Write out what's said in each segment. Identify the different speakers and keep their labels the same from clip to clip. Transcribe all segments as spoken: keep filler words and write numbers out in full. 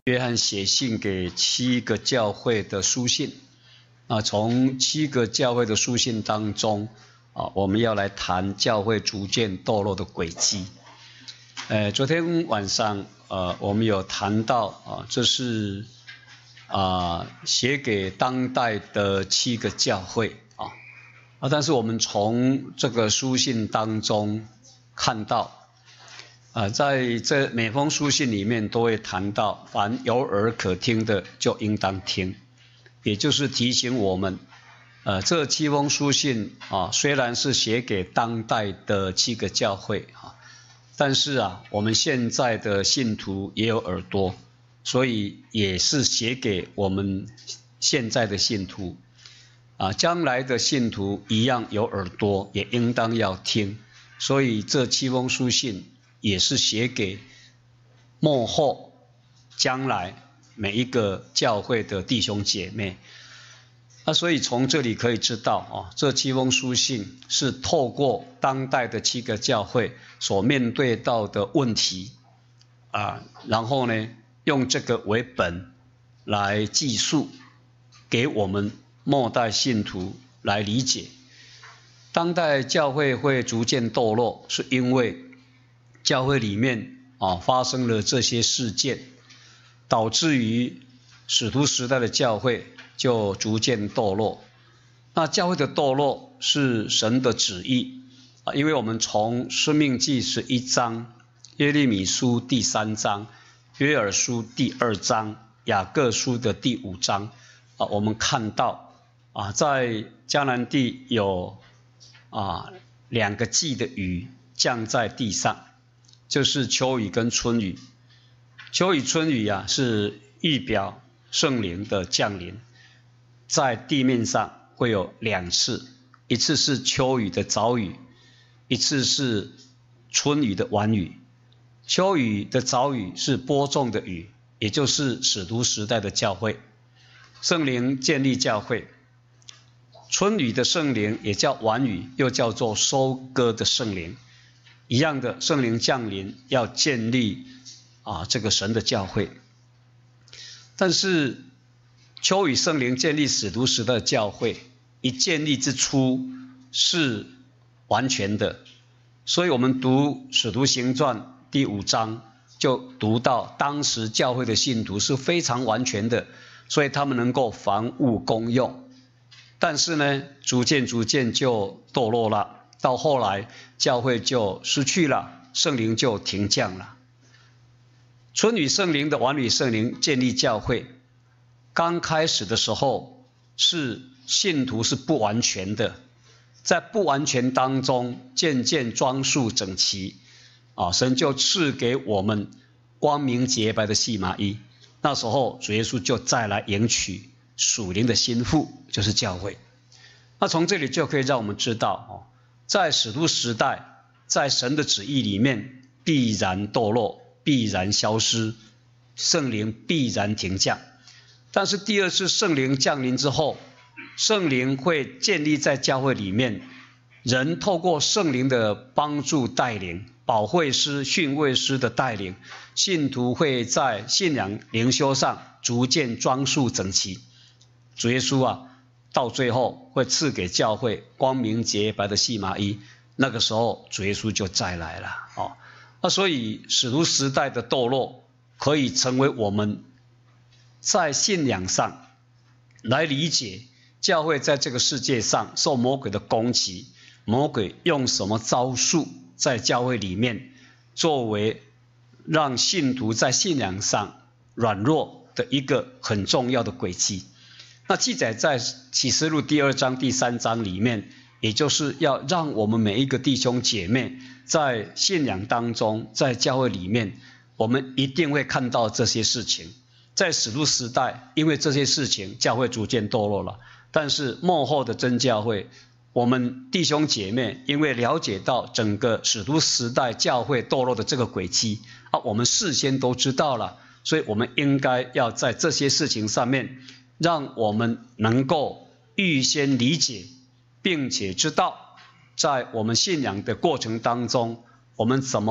Speaker 1: 约翰写信给七个教会的书信啊，从七个教会的书信当中啊，我们要来谈教会逐渐堕落的轨迹。呃，昨天晚上呃，我们有谈到啊，这是啊写给当代的七个教会啊啊，但是我们从这个书信当中看到。啊，在这每封书信里面都会谈到，凡有耳可听的就应当听，也就是提醒我们，呃，这七封书信啊，虽然是写给当代的七个教会啊，但是啊，我们现在的信徒也有耳朵，所以也是写给我们现在的信徒啊，将来的信徒一样有耳朵，也应当要听，所以这七封书信。也是写给末后将来每一个教会的弟兄姐妹。那所以从这里可以知道啊，这七封书信是透过当代的七个教会所面对到的问题啊，然后呢用这个为本来记述给我们末代信徒来理解。当代教会会逐渐堕落，是因为教会里面啊发生了这些事件，导致于使徒时代的教会就逐渐堕落。那教会的堕落是神的旨意啊，因为我们从申命记十一章、耶利米书第三章、约珥书第二章、雅各书的第五章啊，我们看到啊，在迦南地有啊两个季的雨降在地上。就是秋雨跟春雨，秋雨春雨啊是预表圣灵的降临，在地面上会有两次，一次是秋雨的早雨，一次是春雨的晚雨。秋雨的早雨是播种的雨，也就是使徒时代的教会，圣灵建立教会。春雨的圣灵也叫晚雨，又叫做收割的圣灵。一样的，圣灵降临要建立啊这个神的教会，但是秋雨圣灵建立使徒时代的教会，一建立之初是完全的，所以我们读使徒行传第五章就读到，当时教会的信徒是非常完全的，所以他们能够房屋公用，但是呢，逐渐逐渐就堕落了。到后来教会就失去了，圣灵就停降了。春雨圣灵的晚雨圣灵建立教会，刚开始的时候是信徒是不完全的，在不完全当中渐渐装束整齐啊，神就赐给我们光明洁白的细麻衣。那时候主耶稣就再来迎娶属灵的新妇，就是教会。那从这里就可以让我们知道哦，在使徒时代，在神的旨意里面必然堕落，必然消失，圣灵必然停降。但是第二次圣灵降临之后，圣灵会建立在教会里面，人透过圣灵的帮助带领，保惠师、训慰师的带领，信徒会在信仰灵修上逐渐装束整齐。主耶稣啊，到最后会赐给教会光明洁白的细麻衣，那个时候主耶稣就再来了哦。那所以使徒时代的堕落可以成为我们在信仰上来理解教会在这个世界上受魔鬼的攻击，魔鬼用什么招数在教会里面作为让信徒在信仰上软弱的一个很重要的轨迹。那记载在启示录第二章第三章里面，也就是要让我们每一个弟兄姐妹在信仰当中，在教会里面，我们一定会看到这些事情。在使徒时代，因为这些事情教会逐渐堕落了，但是末后的真教会，我们弟兄姐妹因为了解到整个使徒时代教会堕落的这个轨迹啊，我们事先都知道了，所以我们应该要在这些事情上面让我们能够预先理解，并且知道在我们信仰的过程当中，我们怎么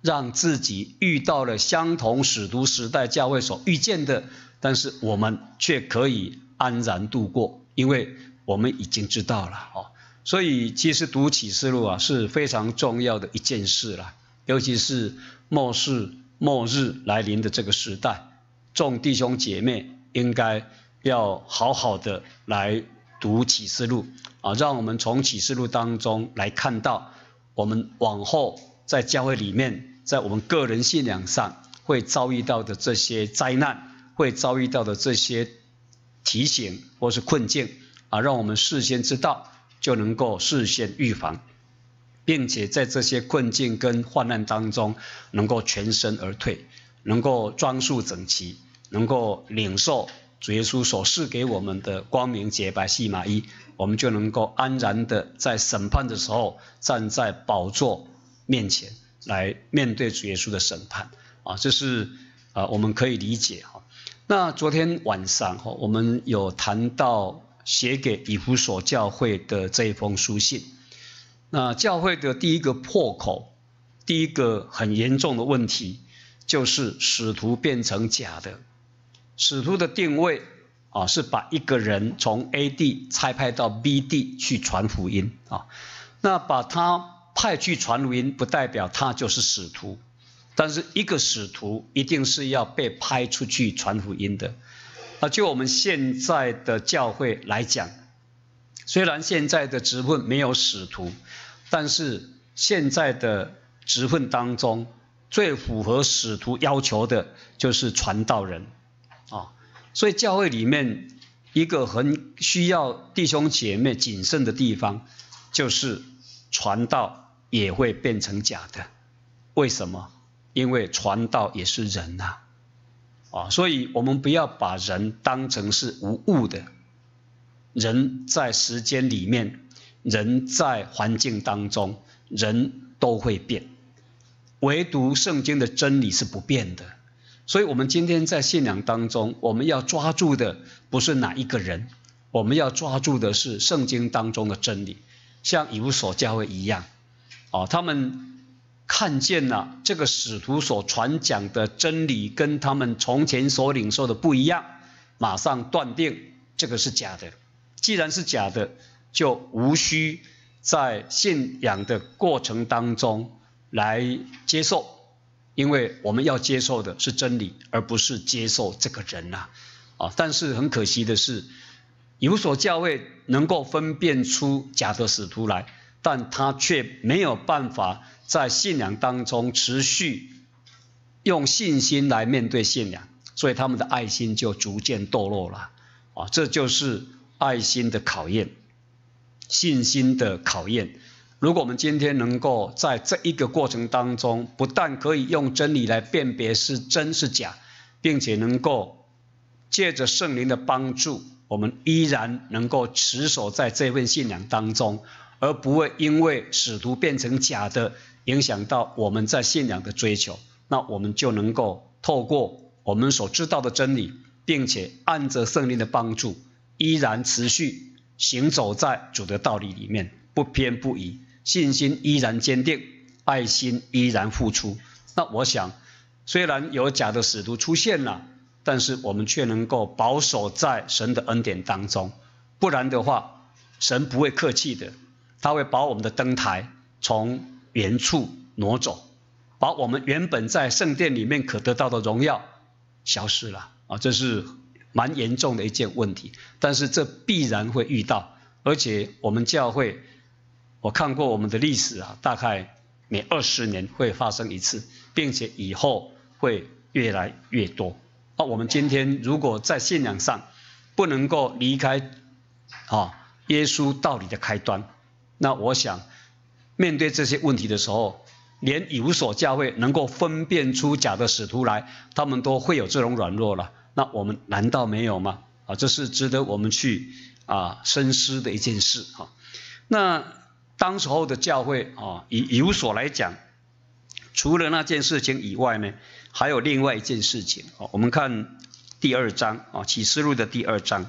Speaker 1: 让自己遇到了相同使徒时代教会所遇见的，但是我们却可以安然度过，因为我们已经知道了哦。所以其实读启示录啊是非常重要的一件事啦，尤其是末世末日来临的这个时代，众弟兄姐妹应该要好好的来读启示录啊，让我们从启示录当中来看到我们往后在教会里面，在我们个人信仰上会遭遇到的这些灾难，会遭遇到的这些提醒或是困境啊，让我们事先知道，就能够事先预防，并且在这些困境跟患难当中能够全身而退，能够装束整齐，能够领受主耶稣所赐给我们的光明洁白细麻衣，我们就能够安然的在审判的时候站在宝座面前来面对主耶稣的审判啊，这是啊我们可以理解哈。那昨天晚上哈，我们有谈到写给以弗所教会的这一封书信。那教会的第一个破口，第一个很严重的问题，就是使徒变成假的。使徒的定位啊，是把一个人从 A 地差派到 B 地去传福音啊。那把他派去传福音，不代表他就是使徒，但是一个使徒一定是要被派出去传福音的。啊，就我们现在的教会来讲，虽然现在的职分没有使徒，但是现在的职分当中，最符合使徒要求的就是传道人啊。所以教会里面一个很需要弟兄姐妹谨慎的地方，就是传道也会变成假的。为什么？因为传道也是人呐。啊，所以我们不要把人当成是无物的。人在时间里面，人在环境当中，人都会变，唯独圣经的真理是不变的。所以我们今天在信仰当中，我们要抓住的不是哪一个人，我们要抓住的是圣经当中的真理。像以弗所教会一样，啊，他们看见了这个使徒所传讲的真理跟他们从前所领受的不一样，马上断定这个是假的。既然是假的，就无需在信仰的过程当中来接受，因为我们要接受的是真理，而不是接受这个人啊。啊，但是很可惜的是，以弗所教会能够分辨出假的使徒来，但他却没有办法在信仰当中持续用信心来面对信仰，所以他们的爱心就逐渐堕落了啊，这就是爱心的考验，信心的考验。如果我们今天能够在这一个过程当中，不但可以用真理来辨别是真是假，并且能够借着圣灵的帮助，我们依然能够持守在这份信仰当中，而不会因为使徒变成假的影响到我们在信仰的追求，那我们就能够透过我们所知道的真理，并且按着圣灵的帮助，依然持续行走在主的道理里面，不偏不倚，信心依然坚定，爱心依然付出。那我想，虽然有假的使徒出现了，但是我们却能够保守在神的恩典当中，不然的话，神不会客气的，他会把我们的灯台从原处挪走，把我们原本在圣殿里面可得到的荣耀消失了啊，这是蛮严重的一件问题，但是这必然会遇到，而且我们教会，我看过我们的历史啊，大概每二十年会发生一次，并且以后会越来越多。啊，我们今天如果在信仰上不能够离开啊耶稣道理的开端，那我想面对这些问题的时候，连以弗所教会能够分辨出假的使徒来，他们都会有这种软弱了。那我们难道没有吗？啊，这是值得我们去啊深思的一件事哈。那当时候的教会啊，以以弗所来讲，除了那件事情以外呢，还有另外一件事情。我们看第二章啊，启示录的第二章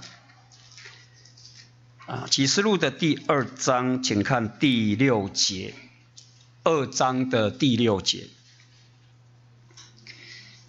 Speaker 1: 啊，启示录的第二章，请看第六节，二章的第六节。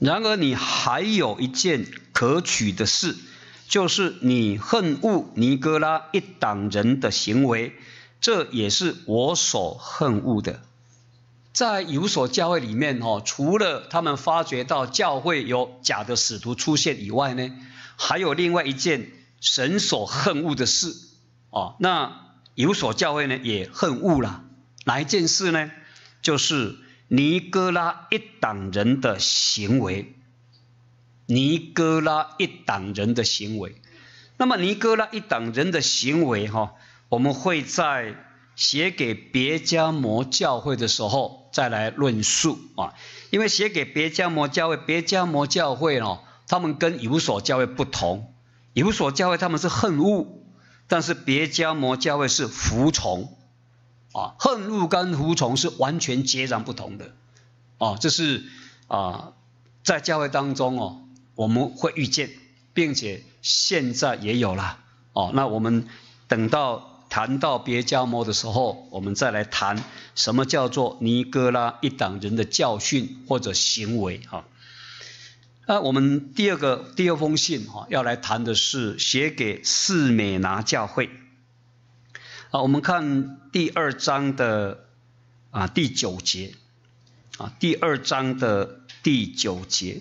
Speaker 1: 然而你还有一件可取的事，就是你恨恶尼哥拉一党人的行为，这也是我所恨恶的。在以弗所教会里面，除了他们发觉到教会有假的使徒出现以外呢，还有另外一件神所恨恶的事。那以弗所教会呢也恨恶了哪一件事呢？就是尼哥拉一党人的行为。尼哥拉一党人的行为。那么尼哥拉一党人的行为，我们会在写给别迦摩教会的时候再来论述啊，因为写给别迦摩教会，别迦摩教会哦，他们跟以弗所教会不同，以弗所教会他们是恨恶，但是别迦摩教会是服从啊，恨恶跟服从是完全截然不同的啊，这是啊在教会当中哦我们会遇见，并且现在也有了哦，那我们等到谈到别迦摩的时候，我们再来谈什么叫做尼哥拉一党人的教训或者行为哈。那我们第二个第二封信哈，要来谈的是写给士美拿教会。啊，我们看第二章的啊第九节啊，第二章的第九节。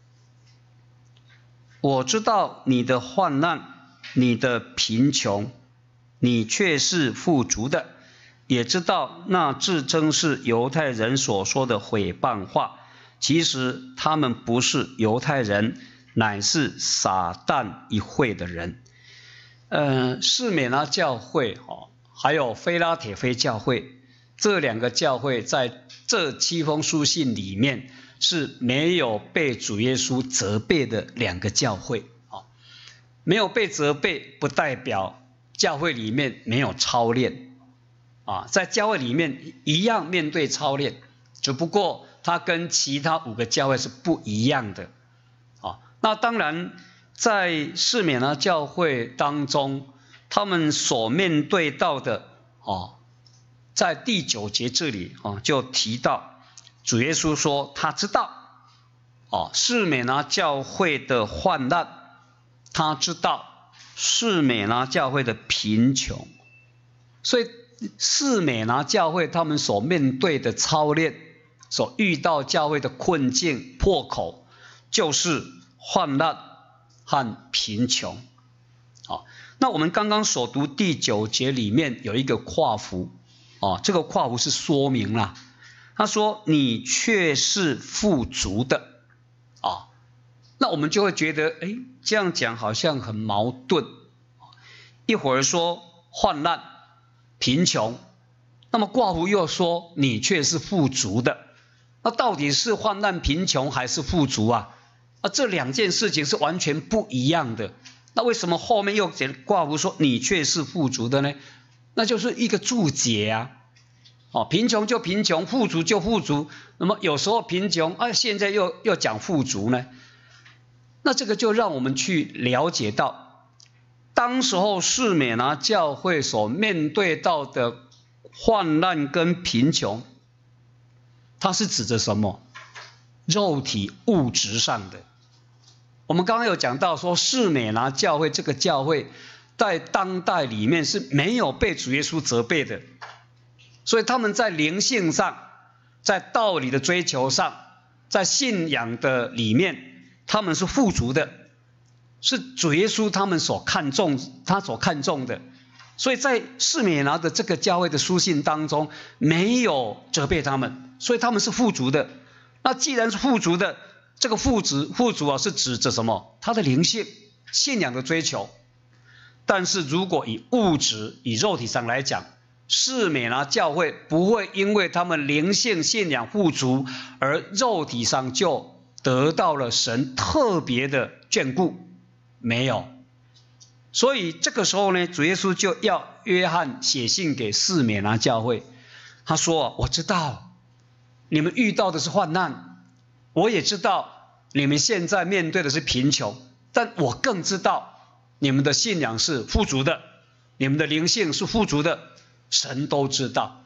Speaker 1: 我知道你的患难，你的贫穷。你却是富足的，也知道那自称是犹太人所说的毁谤话，其实他们不是犹太人，乃是撒旦一会的人。呃，士美拿教会哦，还有非拉铁非教会，这两个教会在这七封书信里面是没有被主耶稣责备的两个教会啊，没有被责备不代表教会里面没有操练啊，在教会里面一样面对操练，只不过它跟其他五个教会是不一样的啊。那当然，在士美拿教会当中，他们所面对到的啊，在第九节这里啊就提到，主耶稣说他知道啊，士美拿教会的患难，他知道。士美拿教会的贫穷，所以士美拿教会他们所面对的操练，所遇到教会的困境破口，就是患难和贫穷。好，那我们刚刚所读第九节里面有一个括弧啊，这个括弧是说明了，他说你却是富足的啊。那我们就会觉得，哎，这样讲好像很矛盾。一会儿说患难、贫穷，那么括弧又说你却是富足的。那到底是患难、贫穷还是富足啊？啊，这两件事情是完全不一样的。那为什么后面又括弧说你却是富足的呢？那就是一个注解啊。哦，贫穷就贫穷，富足就富足。那么有时候贫穷，啊，现在又又讲富足呢？那这个就让我们去了解到，当时候士美拿教会所面对到的患难跟贫穷，它是指着什么？肉体物质上的。我们刚刚有讲到说，士美拿教会这个教会在当代里面是没有被主耶稣责备的，所以他们在灵性上，在道理的追求上，在信仰的里面，他们是富足的，是主耶稣他们所看重，他所看重的。所以在士美拿的这个教会的书信当中，没有责备他们，所以他们是富足的。那既然是富足的，这个富足富足啊，是指着什么？他的灵性、信仰的追求。但是如果以物质、以肉体上来讲，士美拿教会不会因为他们灵性、信仰富足，而肉体上就得到了神特别的眷顾，没有。所以这个时候呢，主耶稣就要约翰写信给士美拿教会，他说：我知道你们遇到的是患难，我也知道你们现在面对的是贫穷，但我更知道你们的信仰是富足的，你们的灵性是富足的，神都知道。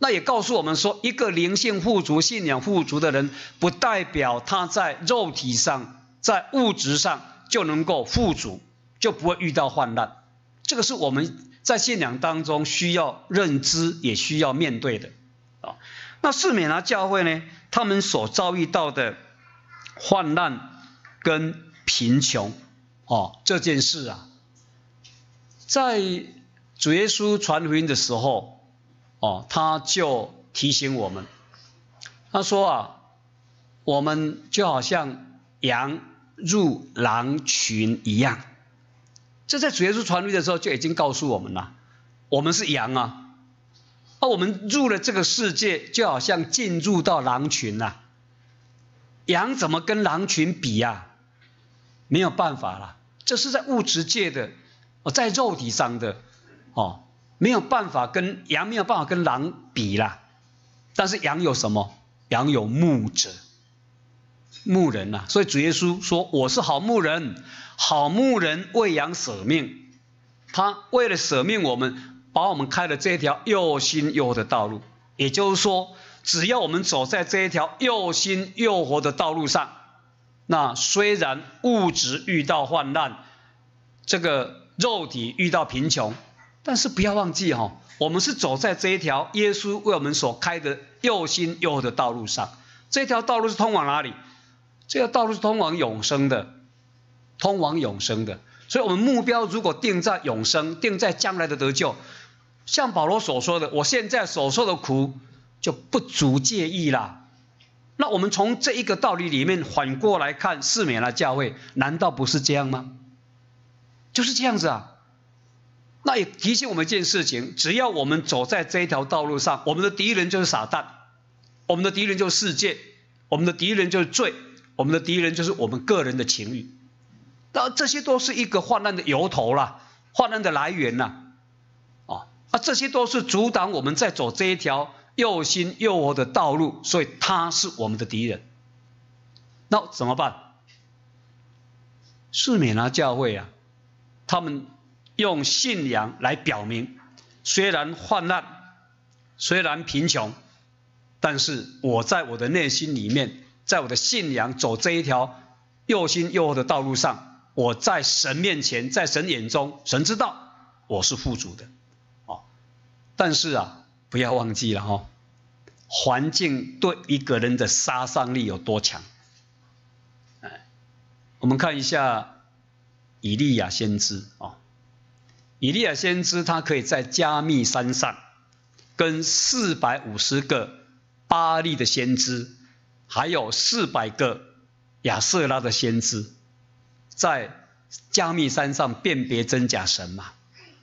Speaker 1: 那也告诉我们说，一个灵性富足、信仰富足的人，不代表他在肉体上、在物质上就能够富足，就不会遇到患难。这个是我们在信仰当中需要认知，也需要面对的。啊，那士美拿教会呢，他们所遭遇到的患难跟贫穷，哦，这件事啊，在主耶稣传福音的时候。哦，他就提醒我们，他说啊，我们就好像羊入狼群一样。这在主耶稣传福音的时候就已经告诉我们了，我们是羊啊，那我们入了这个世界，就好像进入到狼群啊。羊怎么跟狼群比啊？没有办法了，这是在物质界的，在肉体上的，哦。没有办法跟羊没有办法跟狼比啦，但是羊有什么？羊有牧者，牧人啊。所以主耶稣说：“我是好牧人，好牧人为羊舍命。”他为了舍命我们，把我们开了这一条又新又活的道路。也就是说，只要我们走在这一条又新又活的道路上，那虽然物质遇到患难，这个肉体遇到贫穷。但是不要忘记哈、哦，我们是走在这一条耶稣为我们所开的又新又活的道路上。这条道路是通往哪里？这条道路是通往永生的，通往永生的。所以我们目标如果定在永生，定在将来的得救，像保罗所说的，我现在所受的苦就不足介意啦。那我们从这一个道理里面反过来看士美拿教会，难道不是这样吗？就是这样子啊。那也提醒我们一件事情，只要我们走在这一条道路上，我们的敌人就是撒旦，我们的敌人就是世界，我们的敌人就是罪，我们的敌人就是我们个人的情欲。那这些都是一个患难的由头啦，患难的来源啦。哦，啊，这些都是阻挡我们在走这一条又新又活的道路，所以他是我们的敌人。那怎么办？士美拿教会啊，他们用信仰来表明，虽然患难，虽然贫穷，但是我在我的内心里面，在我的信仰走这一条又新又活的道路上，我在神面前，在神眼中，神知道我是富足的。哦，但是啊，不要忘记了哈、哦，环境对一个人的杀伤力有多强。哎，我们看一下以利亚先知啊。哦，以利亚先知他可以在加密山上跟四百五十个巴力的先知，还有四百个亚舍拉的先知，在加密山上辨别真假神嘛。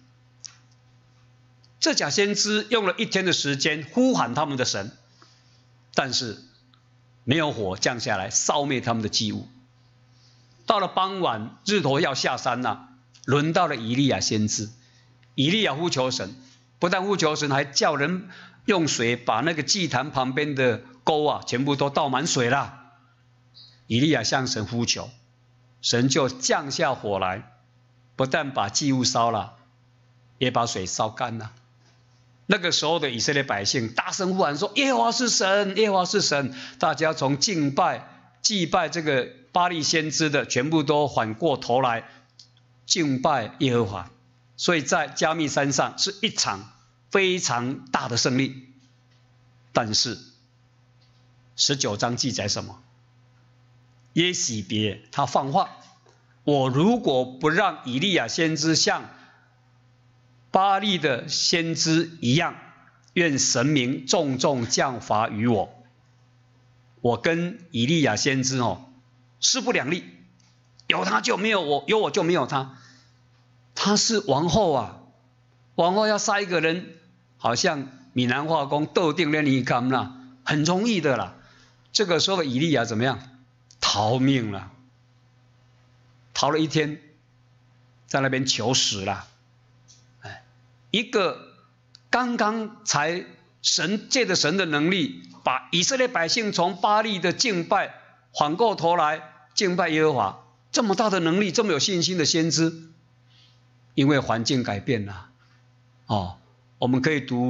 Speaker 1: 这假先知用了一天的时间呼喊他们的神，但是没有火降下来烧灭他们的祭物。到了傍晚，日头要下山了，轮到了以利亚先知。以利亚呼求神，不但呼求神，还叫人用水把那个祭坛旁边的沟啊，全部都倒满水了。以利亚向神呼求，神就降下火来，不但把祭物烧了，也把水烧干了。那个时候的以色列百姓大声呼喊说：“耶和华是神，耶和华是神！”大家从敬拜、祭拜这个巴力先知的，全部都反过头来敬拜耶和华。所以在加密山上是一场非常大的胜利。但是十九章记载什么？耶洗别他放话：“我如果不让以利亚先知像巴力的先知一样，愿神明重重降罚于我。”我跟以利亚先知哦势不两立，有他就没有我，有我就没有他。他是王后啊，王后要杀一个人，好像闽南话讲斗定连一干啦，很容易的啦。这个时候的以利亚怎么样？逃命了，逃了一天，在那边求死了。哎，一个刚刚才神借着神的能力，把以色列百姓从巴力的敬拜反过头来敬拜耶和华，这么大的能力，这么有信心的先知，因为环境改变了。哦，我们可以读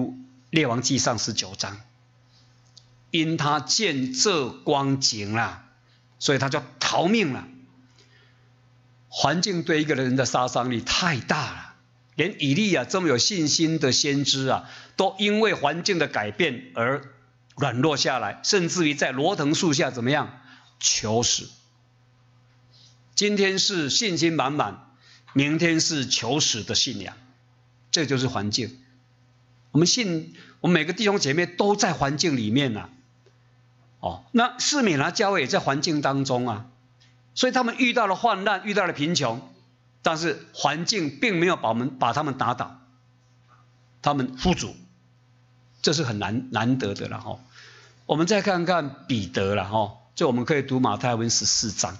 Speaker 1: 列王纪上十九章，因他见这光景啦，所以他就逃命了。环境对一个人的杀伤力太大了，连以利亚这么有信心的先知啊，都因为环境的改变而软弱下来，甚至于在罗藤树下怎么样求死。今天是信心满满，明天是求死的信仰，这就是环境。我们信，我们每个弟兄姐妹都在环境里面啊。哦，那士米拿教会也在环境当中啊。所以他们遇到了患难，遇到了贫穷，但是环境并没有把我们把他们打倒，他们富足，这是很难难得的了哈。我们再看看彼得了哈，就我们可以读马太福音十四章，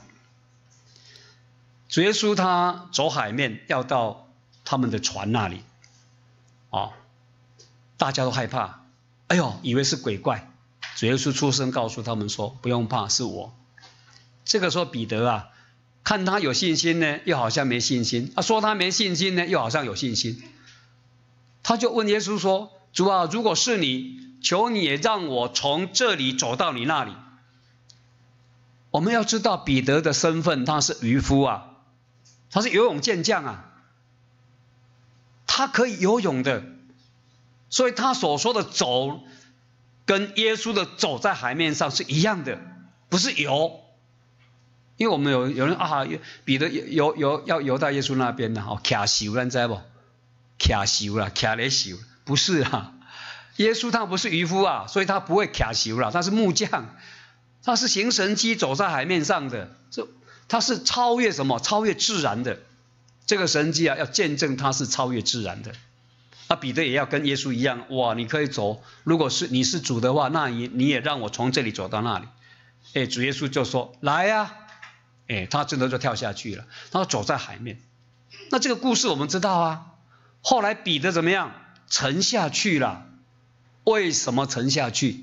Speaker 1: 主耶稣他走海面要到他们的船那里，哦，大家都害怕，哎呦，以为是鬼怪，主耶稣出声告诉他们说，不用怕，是我。这个时候彼得啊，看他有信心呢，又好像没信心；啊，说他没信心呢，又好像有信心。他就问耶稣说：“主啊，如果是你，求你也让我从这里走到你那里。”我们要知道彼得的身份，他是渔夫啊，他是游泳健将啊，他可以游泳的，所以他所说的走，跟耶稣的走在海面上是一样的，不是游。因为我们有有人啊，彼得游游要游到耶稣那边呢，哦，卡修了，你知道不？卡修了，卡雷修，不是啊。耶稣他不是渔夫啊，所以他不会卡修了，他是木匠，他是行神迹走在海面上的，这他是超越什么？超越自然的。这个神迹啊，要见证他是超越自然的。那彼得也要跟耶稣一样，哇，你可以走，如果是你是主的话，那你你也让我从这里走到那里。哎，主耶稣就说来呀、啊。哎，他真的就跳下去了，他走在海面。那这个故事我们知道啊，后来彼得怎么样？沉下去了。为什么沉下去？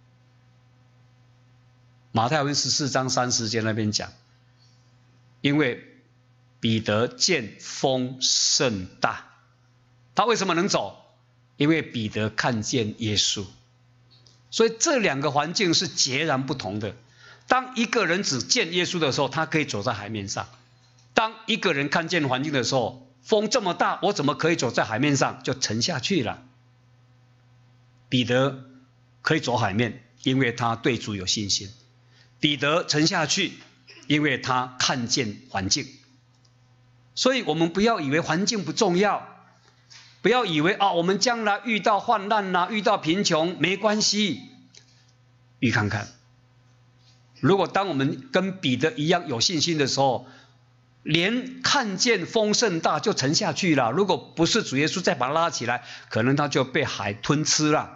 Speaker 1: 马太福音十四章三十节那边讲，因为彼得见风甚大，他为什么能走？因为彼得看见耶稣。所以这两个环境是截然不同的。当一个人只见耶稣的时候，他可以走在海面上；当一个人看见环境的时候，风这么大，我怎么可以走在海面上？就沉下去了。彼得可以走海面，因为他对主有信心；彼得沉下去，因为他看见环境。所以我们不要以为环境不重要，不要以为啊，我们将来遇到患难啊，遇到贫穷没关系。预看看。如果当我们跟彼得一样有信心的时候，连看见风甚大就沉下去了，如果不是主耶稣再把他拉起来，可能他就被海吞吃了。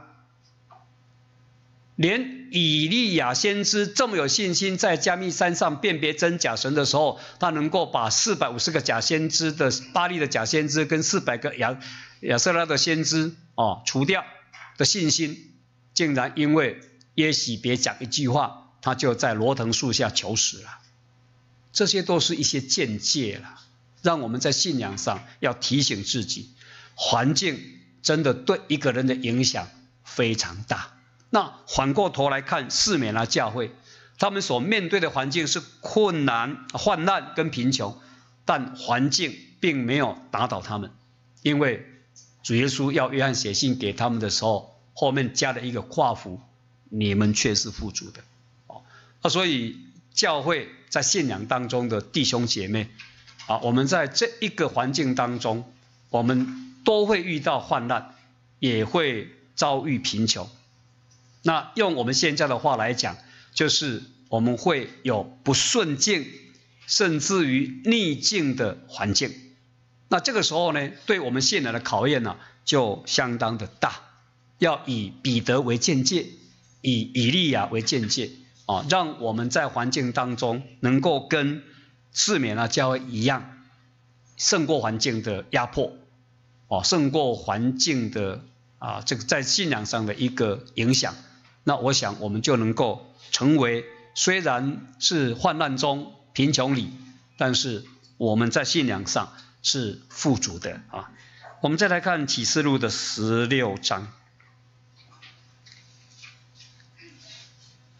Speaker 1: 连以利亚先知这么有信心，在加密山上辨别真假神的时候，他能够把四百五十个假先知的巴力的假先知跟四百个亚亚瑟拉的先知哦除掉的信心，竟然因为耶洗别讲一句话，他就在罗藤树下求死了。这些都是一些见解了，让我们在信仰上要提醒自己，环境真的对一个人的影响非常大。那反过头来看士米拿教会，他们所面对的环境是困难、患难跟贫穷，但环境并没有打倒他们，因为主耶稣要约翰写信给他们的时候，后面加了一个括弧，你们却是富足的。啊，所以教会在信仰当中的弟兄姐妹啊，我们在这一个环境当中，我们都会遇到患难，也会遭遇贫穷。那用我们现在的话来讲，就是我们会有不顺境，甚至于逆境的环境。那这个时候呢，对我们信仰的考验呢，就相当的大。要以彼得为鉴戒，以以利亚为鉴戒。啊，让我们在环境当中能够跟士米拿教会一样，胜过环境的压迫，哦，胜过环境的啊这个在信仰上的一个影响。那我想我们就能够成为虽然是患难中、贫穷里，但是我们在信仰上是富足的啊。我们再来看启示录的十六章。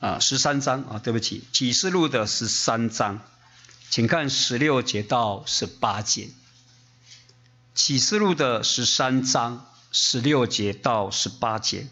Speaker 1: 啊十三章啊，对不起，启示录的十三章，请看十六节到十八节。启示录的十三章十六节到十八节。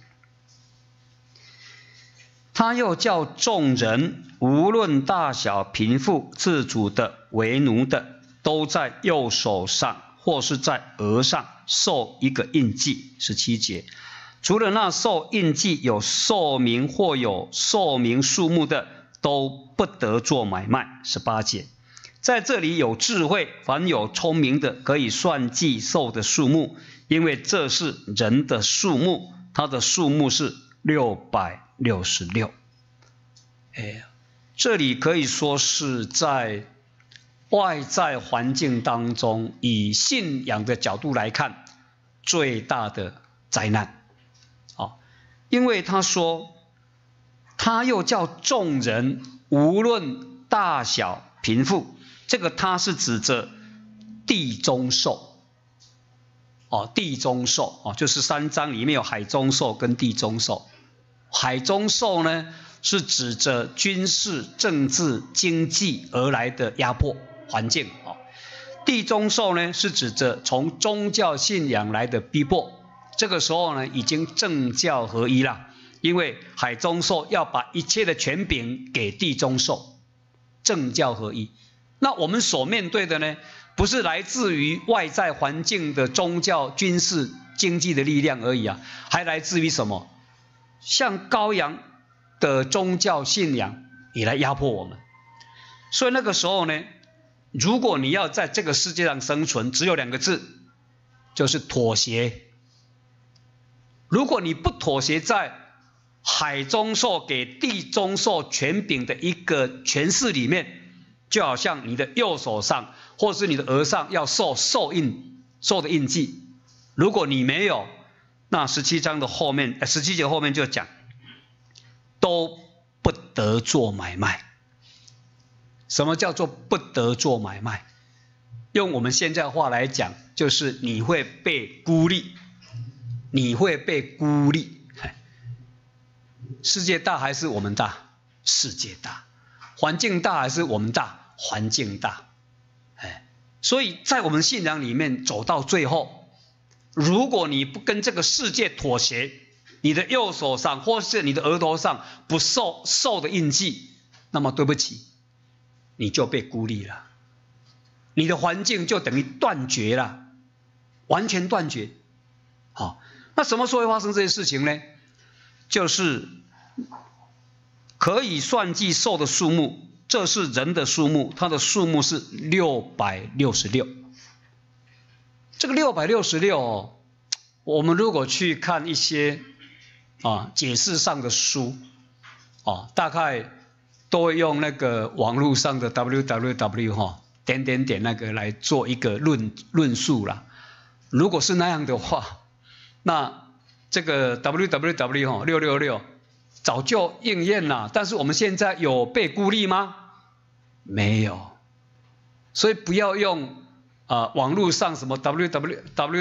Speaker 1: 他又叫众人，无论大小贫富，自主的为奴的，都在右手上或是在额上受一个印记。十七节。除了那受印记有寿名或有寿名数目的，都不得做买卖。十八节。在这里有智慧，凡有聪明的，可以算计兽的数目，因为这是人的数目，它的数目是六百六十六。哎，这里可以说是在外在环境当中，以信仰的角度来看，最大的灾难。哦，因为他说，他又叫众人，无论大小贫富，这个他是指着地中兽。哦，地中兽哦，就是三章里面有海中兽跟地中兽。海中兽呢，是指着军事、政治、经济而来的压迫环境。哦，地中兽呢，是指着从宗教信仰来的逼迫。这个时候呢，已经政教合一了，因为海中兽要把一切的权柄给地中兽，政教合一。那我们所面对的呢，不是来自于外在环境的宗教、军事、经济的力量而已啊，还来自于什么？像羔羊的宗教信仰也来压迫我们。所以那个时候呢，如果你要在这个世界上生存，只有两个字，就是妥协。如果你不妥协在海中兽给地中兽权柄的一个诠释里面，就好像你的右手上或是你的额上要受兽印、兽的印记，如果你没有，那十七章的后面，呃，十七节后面就讲，都不得做买卖。什么叫做不得做买卖？用我们现在话来讲，就是你会被孤立，你会被孤立。世界大还是我们大？世界大。环境大还是我们大？环境大。哎，所以在我们信仰里面走到最后，如果你不跟这个世界妥协，你的右手上或是你的额头上不受兽的印记，那么对不起，你就被孤立了，你的环境就等于断绝了，完全断绝。好，那什么时候会发生这些事情呢？就是可以算计兽的数目，这是人的数目，它的数目是六百六十六。这个六百六十六哦，我们如果去看一些啊解释上的书啊，大概都会用那个网络上的 W W W 哈、哦、点点点那个来做一个论论述啦。如果是那样的话，那这个 W W W 哈六六六早就应验了，但是我们现在有被孤立吗？没有。所以不要用啊、呃、网络上什么 W W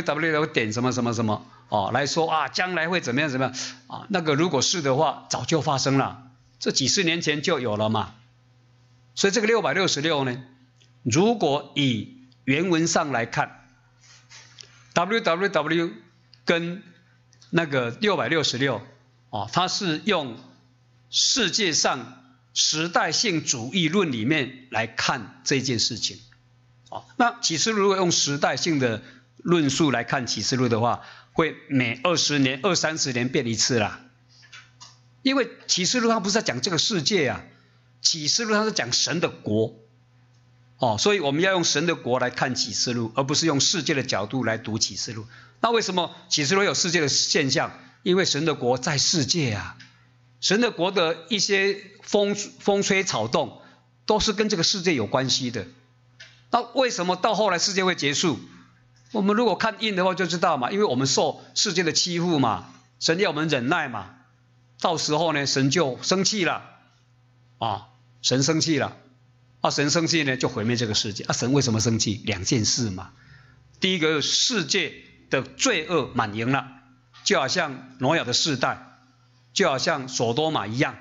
Speaker 1: W 点什么什么什么哦来说啊将来会怎么样怎么样啊，那个如果是的话早就发生了，这几十年前就有了嘛。所以这个六百六十六呢，如果以原文上来看， W W W 跟那个六百六十六哦，它是用世界上时代性主义论里面来看这件事情。哦，那启示录如果用时代性的论述来看启示录的话，会每二十年、二三十年变一次啦。因为启示录它不是在讲这个世界啊，启示录它是讲神的国。哦，所以我们要用神的国来看启示录，而不是用世界的角度来读启示录。那为什么启示录有世界的现象？因为神的国在世界啊，神的国的一些风风吹草动都是跟这个世界有关系的。那为什么到后来世界会结束？我们如果看印的话就知道嘛，因为我们受世界的欺负嘛，神要我们忍耐嘛，到时候呢神就生气了啊，神生气了啊，神生气呢就毁灭这个世界啊。神为什么生气？两件事嘛。第一个，世界的罪恶满盈了，就好像挪亚的世代，就好像所多玛一样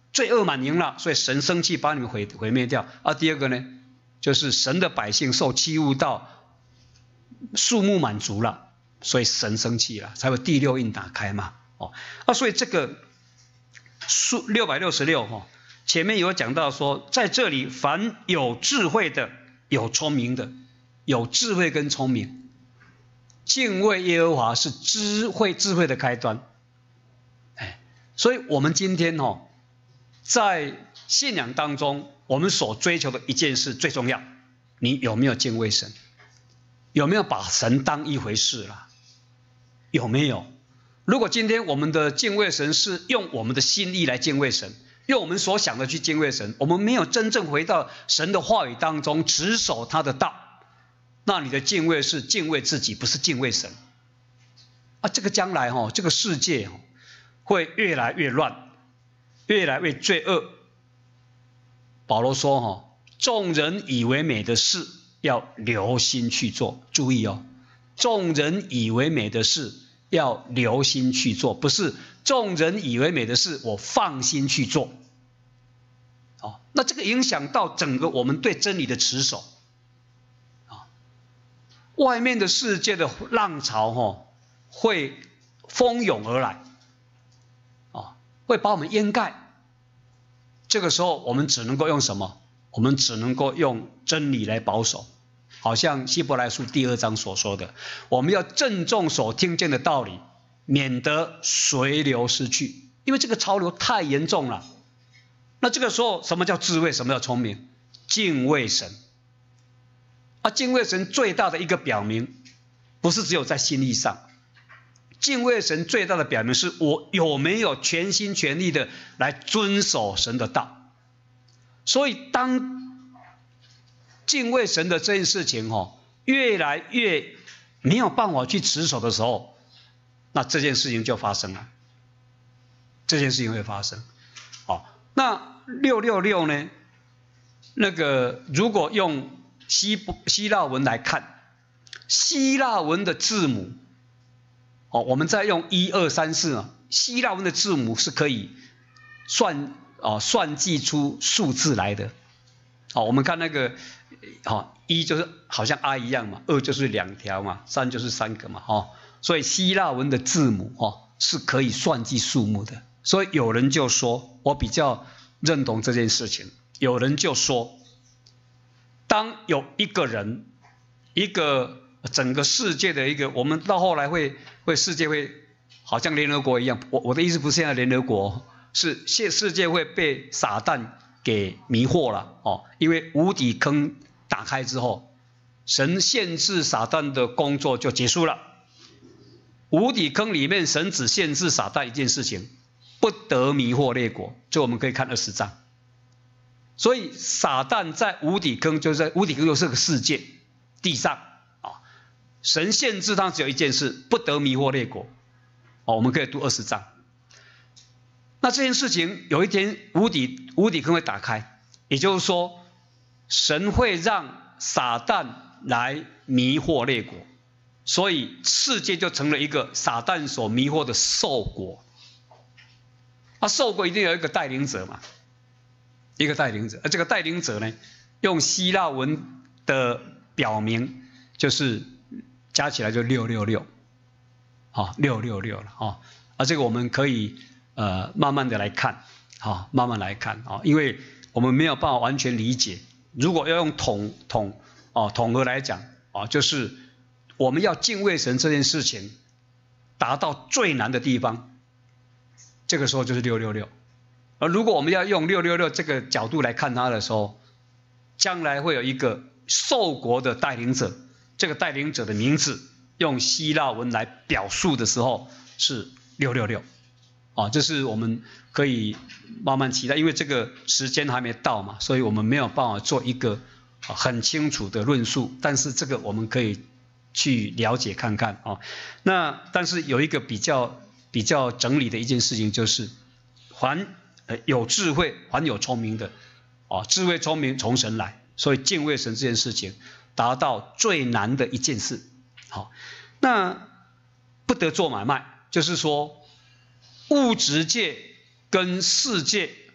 Speaker 1: 罪恶满盈了，所以神生气把你们毁毁灭掉。啊，第二个呢，就是神的百姓受欺侮到数目满足了，所以神生气了，才会第六印打开嘛。哦，啊，所以这个数六百六十六哈，前面有讲到说，在这里凡有智慧的、有聪明的，有智慧跟聪明，敬畏耶和华是智慧智慧的开端。哎，所以我们今天哈，在信仰当中，我们所追求的一件事最重要，你有没有敬畏神？有没有把神当一回事啦？有没有？如果今天我们的敬畏神是用我们的心意来敬畏神，用我们所想的去敬畏神，我们没有真正回到神的话语当中，持守他的道，那你的敬畏是敬畏自己，不是敬畏神。啊，这个将来哈，这个世界哈，会越来越乱，越来越罪恶。保罗说哈，众人以为美的事，要留心去做。注意哦，众人以为美的事，要留心去做，不是众人以为美的事，我放心去做。哦，那这个影响到整个我们对真理的持守。啊，外面的世界的浪潮哈，会蜂涌而来，啊，会把我们淹盖。这个时候我们只能够用什么？我们只能够用真理来保守。好像希伯来书第二章所说的，我们要郑重所听见的道理，免得随流失去。因为这个潮流太严重了。那这个时候什么叫智慧？什么叫聪明？敬畏神。啊，敬畏神最大的一个表明，不是只有在心意上，敬畏神最大的表明是我有没有全心全力的来遵守神的道。所以当敬畏神的这件事情哦，越来越没有办法去持守的时候，那这件事情就发生了。这件事情会发生。好，那六六六呢？那个如果用希希腊文来看，希腊文的字母，哦，我们再用一二三四啊，希腊文的字母是可以算哦算计出数字来的。好，我们看那个，好，一就是好像 I 一样嘛，二就是两条嘛，三就是三个嘛，哈，所以希腊文的字母哈是可以算计数目的。所以有人就说，我比较认同这件事情。有人就说，当有一个人，一个整个世界的一个，我们到后来会会世界会好像联合国一样，我我的意思不是现在联合国，是现世界会被撒旦给迷惑了哦，因为无底坑打开之后，神限制撒旦的工作就结束了。无底坑里面，神只限制撒旦一件事情，不得迷惑列国。这我们可以看二十章。所以撒旦在无底坑，就是在无底坑就是个世界地上啊，神限制他只有一件事，不得迷惑列国。哦，我们可以读二十章。那这件事情有一天无底无底坑会打开，也就是说，神会让撒旦来迷惑列国，所以世界就成了一个撒旦所迷惑的兽国。啊，兽国一定有一个带领者嘛，一个带领者，而这个带领者呢，用希腊文的表明就是加起来就六六六，好，六六六了啊，啊，这个我们可以。呃，慢慢的来看，好、哦，慢慢来看啊、哦，因为我们没有办法完全理解。如果要用统统哦统合来讲啊、哦，就是我们要敬畏神这件事情达到最难的地方，这个时候就是六六六。而如果我们要用六六六这个角度来看它的时候，将来会有一个兽国的带领者，这个带领者的名字用希腊文来表述的时候是六六六。啊，这是我们可以慢慢期待，因为这个时间还没到嘛，所以我们没有办法做一个很清楚的论述。但是这个我们可以去了解看看啊。那但是有一个比较比较整理的一件事情，就是凡呃有智慧、凡有聪明的啊，智慧聪明从神来，所以敬畏神这件事情达到最难的一件事。好，那不得做买卖，就是说。物质界跟世界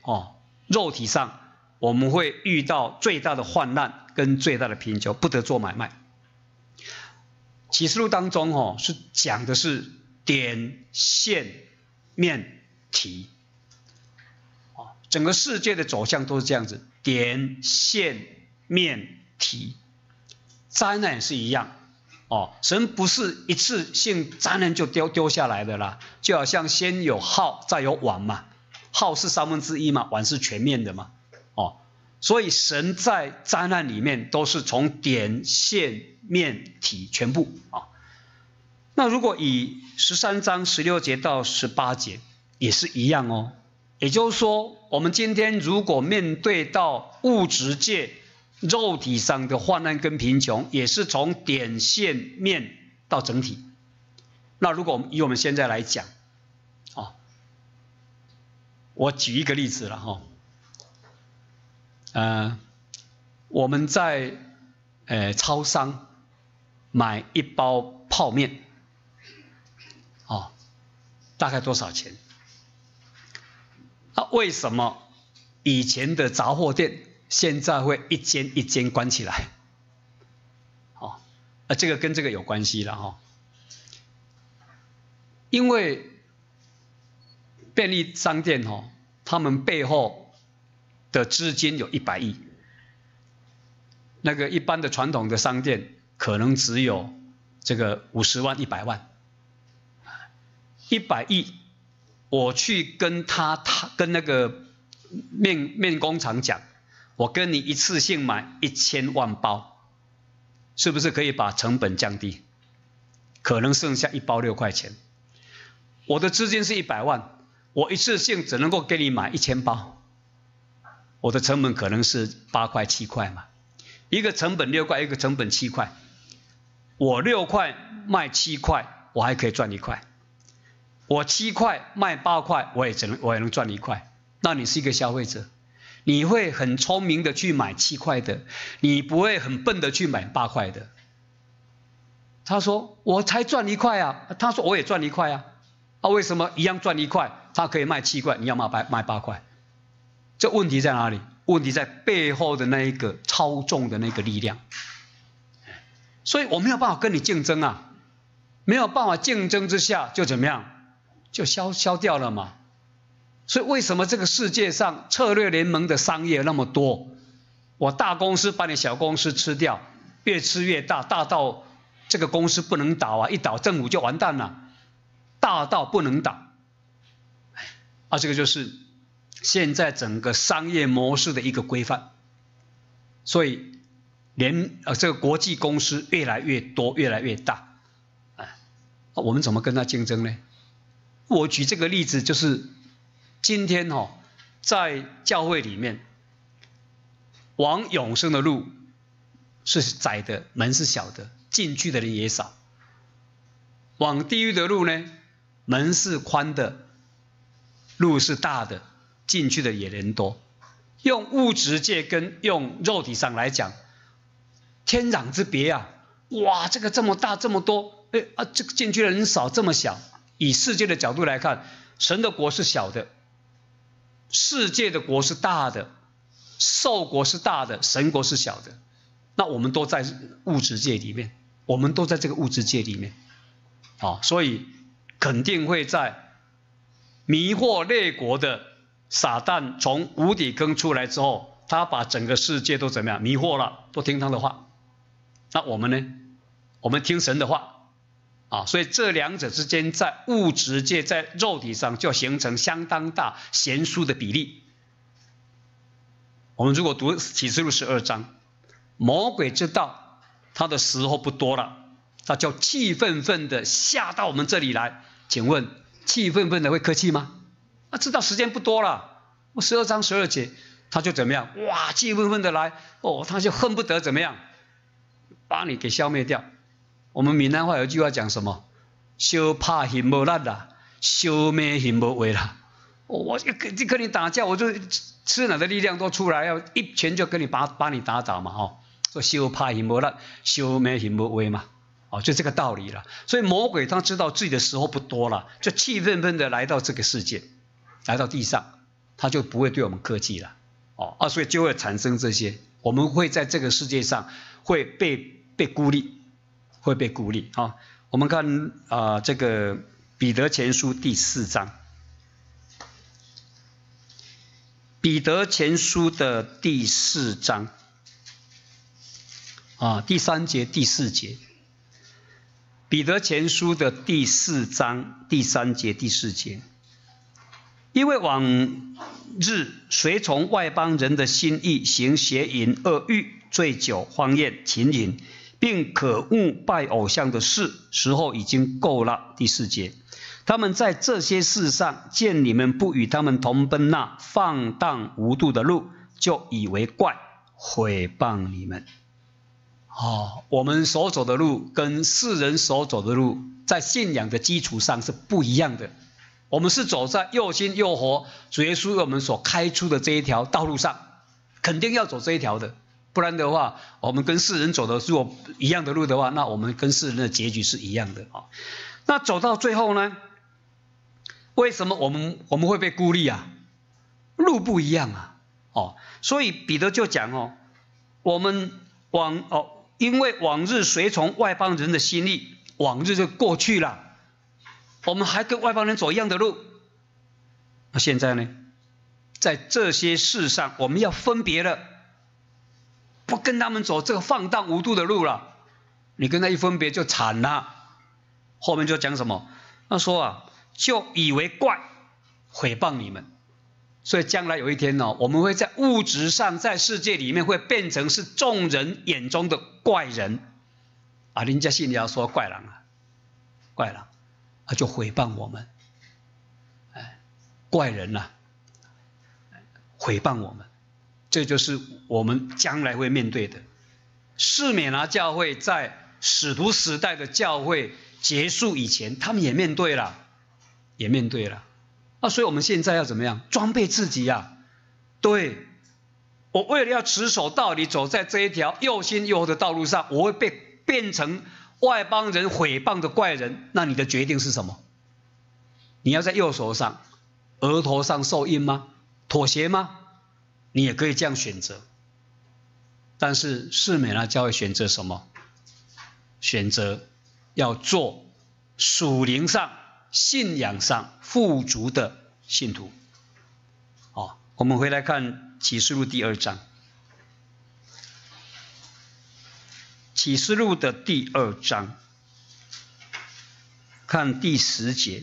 Speaker 1: 哦，肉体上我们会遇到最大的患难跟最大的贫穷，不得做买卖。启示录当中哦，是讲的是点、线、面、提，哦，整个世界的走向都是这样子，点、线、面、提。灾难也是一样，哦，神不是一次性灾难就丢丢下来的啦，就好像先有浩再有碗嘛，浩是三分之一嘛，碗是全面的嘛，哦，所以神在灾难里面都是从点、线、面、体全部啊。那如果以十三章十六节到十八节也是一样哦，也就是说，我们今天如果面对到物质界肉体上的患难跟贫穷，也是从点、线、面到整体。那如果我们以我们现在来讲，哦，我举一个例子了哈、哦，呃，我们在呃超商买一包泡面，哦，大概多少钱？啊，为什么以前的杂货店现在会一间一间关起来？哦，啊，这个跟这个有关系了哈、哦，因为便利商店哦，他们背后的资金有一百亿，那个一般的传统的商店可能只有这个五十万、一百万，一百亿，我去跟他他跟那个面面工厂讲，我跟你一次性买一千万包，是不是可以把成本降低？可能剩下一包六块钱。我的资金是一百万，我一次性只能够给你买一千包，我的成本可能是八块七块嘛，一个成本六块，一个成本七块，我六块卖七块，我还可以赚一块，我七块卖八块，我也只能我也能赚一块。那你是一个消费者，你会很聪明的去买七块的，你不会很笨的去买八块的。他说我才赚一块啊，他说我也赚一块啊，啊为什么一样赚一块，他可以卖七块，你要卖八卖八块？这问题在哪里？问题在背后的那一个操纵的那个力量。所以我没有办法跟你竞争啊，没有办法竞争之下就怎么样，就消消掉了嘛。所以为什么这个世界上策略联盟的商业那么多？我大公司把你小公司吃掉，越吃越大，大到这个公司不能倒啊，一倒政府就完蛋了，大到不能倒。啊，这个就是现在整个商业模式的一个规范。所以连呃这个国际公司越来越多，越来越大，啊，我们怎么跟他竞争呢？我举这个例子就是。今天哦，在教会里面，往永生的路是窄的，门是小的，进去的人也少；往地狱的路呢，门是宽的，路是大的，进去的也人多。用物质界跟用肉体上来讲，天壤之别啊！哇，这个这么大这么多，哎啊，这个进去的人少，这么小。以世界的角度来看，神的国是小的。世界的国是大的，兽国是大的，神国是小的。那我们都在物质界里面，我们都在这个物质界里面，啊，所以肯定会在迷惑列国的撒旦从无底坑出来之后，他把整个世界都怎么样迷惑了，都听他的话。那我们呢？我们听神的话。啊，所以这两者之间在物质界在肉体上就形成相当大悬殊的比例。我们如果读启示录十二章，魔鬼知道他的时候不多了，他就气愤愤的下到我们这里来。请问气愤愤的会客气吗？他知道时间不多了，我十二章十二节他就怎么样？哇，气愤愤的来，哦，他就恨不得怎么样把你给消灭掉。我们闽南话有一句话讲什么？小怕hin无力啦，小灭hin无为啦。我就跟跟你打架，我就吃哪的力量都出来，要一拳就跟你把把你打倒嘛，哦，说小怕hin无力，小灭hin无为嘛，哦，就这个道理了。所以魔鬼他知道自己的时候不多了，就气愤愤的来到这个世界，来到地上， 他就不会对我们客气了，哦啊，所以就会产生这些，我们会在这个世界上会被被孤立，会被孤立啊。我们看啊、呃，这个彼得前书第四章，彼得前书的第四章啊，第三节、第四节。彼得前书的第四章第三节、第四节，因为往日随从外邦人的心意，行邪淫、恶欲、醉酒、荒宴、情淫，并可恶拜偶像的事，时候已经够了。第四节，他们在这些事上见你们不与他们同奔那放荡无度的路，就以为怪，毁谤你们。哦，我们所走的路跟世人所走的路，在信仰的基础上是不一样的。我们是走在又新又活主耶稣为我们所开出的这一条道路上，肯定要走这一条的，不然的话，我们跟世人走的如果一样的路的话，那我们跟世人的结局是一样的啊。那走到最后呢？为什么我们我们会被孤立啊？路不一样啊，哦，所以彼得就讲哦，我们往哦。因为往日随从外邦人的心意，往日就过去了，我们还跟外邦人走一样的路。那现在呢，在这些事上，我们要分别了，不跟他们走这个放荡无度的路了。你跟他一分别就惨了。后面就讲什么？他说啊，就以为怪，毁谤你们。所以将来有一天呢、哦，我们会在物质上，在世界里面会变成是众人眼中的怪人啊！人家信要说怪人啊，怪人啊，就毁谤我们，哎，怪人呐、啊，毁谤我们，这就是我们将来会面对的。士勉拿教会在使徒时代的教会结束以前，他们也面对了，也面对了。那所以我们现在要怎么样装备自己呀、啊？对，我为了要持守道理，走在这一条又新又活的道路上，我会被变成外邦人毁谤的怪人。那你的决定是什么？你要在右手上、额头上受印吗？妥协吗？你也可以这样选择。但是士美拿教会选择什么？选择要做属灵上、信仰上富足的信徒。好，我们回来看启示录第二章。启示录的第二章，看第十节。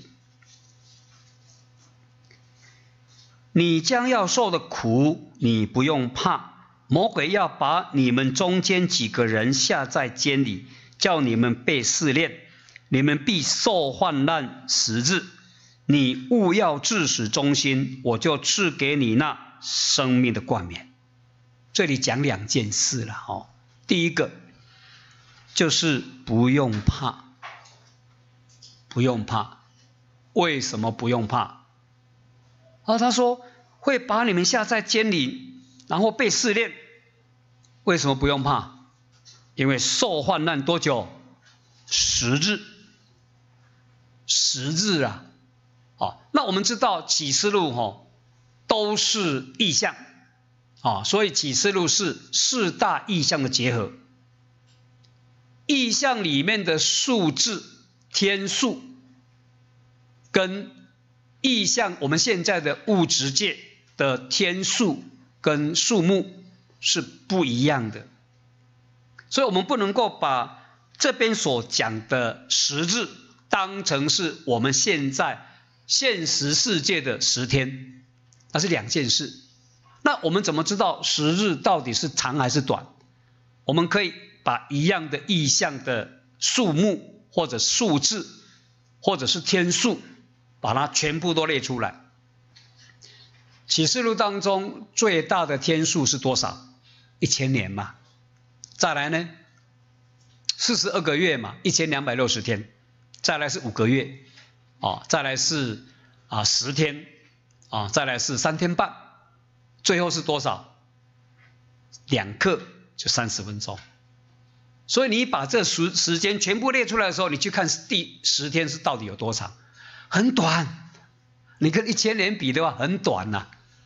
Speaker 1: 你将要受的苦，你不用怕。魔鬼要把你们中间几个人下在监里，叫你们被试炼。你们必受患难十日，你务要至死忠心，我就赐给你那生命的冠冕。这里讲两件事了哦。第一个就是不用怕，不用怕。为什么不用怕？啊，他说会把你们下在监里，然后被试炼。为什么不用怕？因为受患难多久？十日。十日啊，哦，那我们知道启示录哦都是异象，啊，所以启示录是四大异象的结合。异象里面的数字天数，跟异象我们现在的物质界的天数跟数目是不一样的，所以我们不能够把这边所讲的十日当成是我们现在现实世界的十天，那是两件事。那我们怎么知道十日到底是长还是短？我们可以把一样的意象的数目或者数字或者是天数，把它全部都列出来。启示录当中最大的天数是多少？一千年嘛。再来呢？四十二个月嘛，一千两百六十天。再来是五个月，啊，再来是啊十天，啊，再来是三天半，最后是多少？两刻就三十分钟。所以你把这时时间全部列出来的时候，你去看第十天是到底有多长？很短。你跟一千年比的话，很短呐、啊。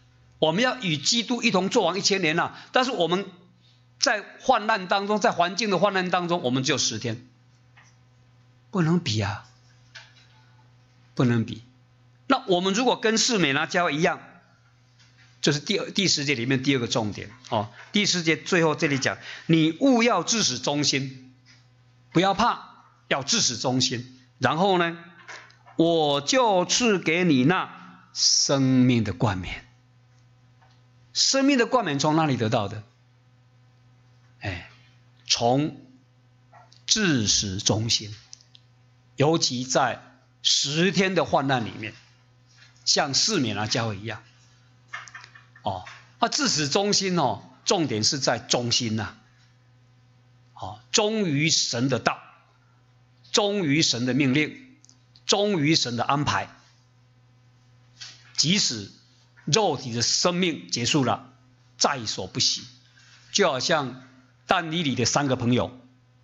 Speaker 1: 我们要与基督一同作王一千年啊，但是我们在患难当中，在环境的患难当中，我们只有十天，不能比啊，不能比。那我们如果跟士美拿教会一样，这是第二第十节里面第二个重点哦。第十节最后这里讲，你务要至死忠心，不要怕，要至死忠心。然后呢，我就赐给你那生命的冠冕。生命的冠冕从哪里得到的？哎，从至死忠心，尤其在十天的患难里面，像士美拿教会一样。哦，那至死忠心哦，重点是在忠心呐、啊。哦，忠于神的道，忠于神的命令，忠于神的安排。即使肉体的生命结束了，在所不惜。就好像但以理的三个朋友，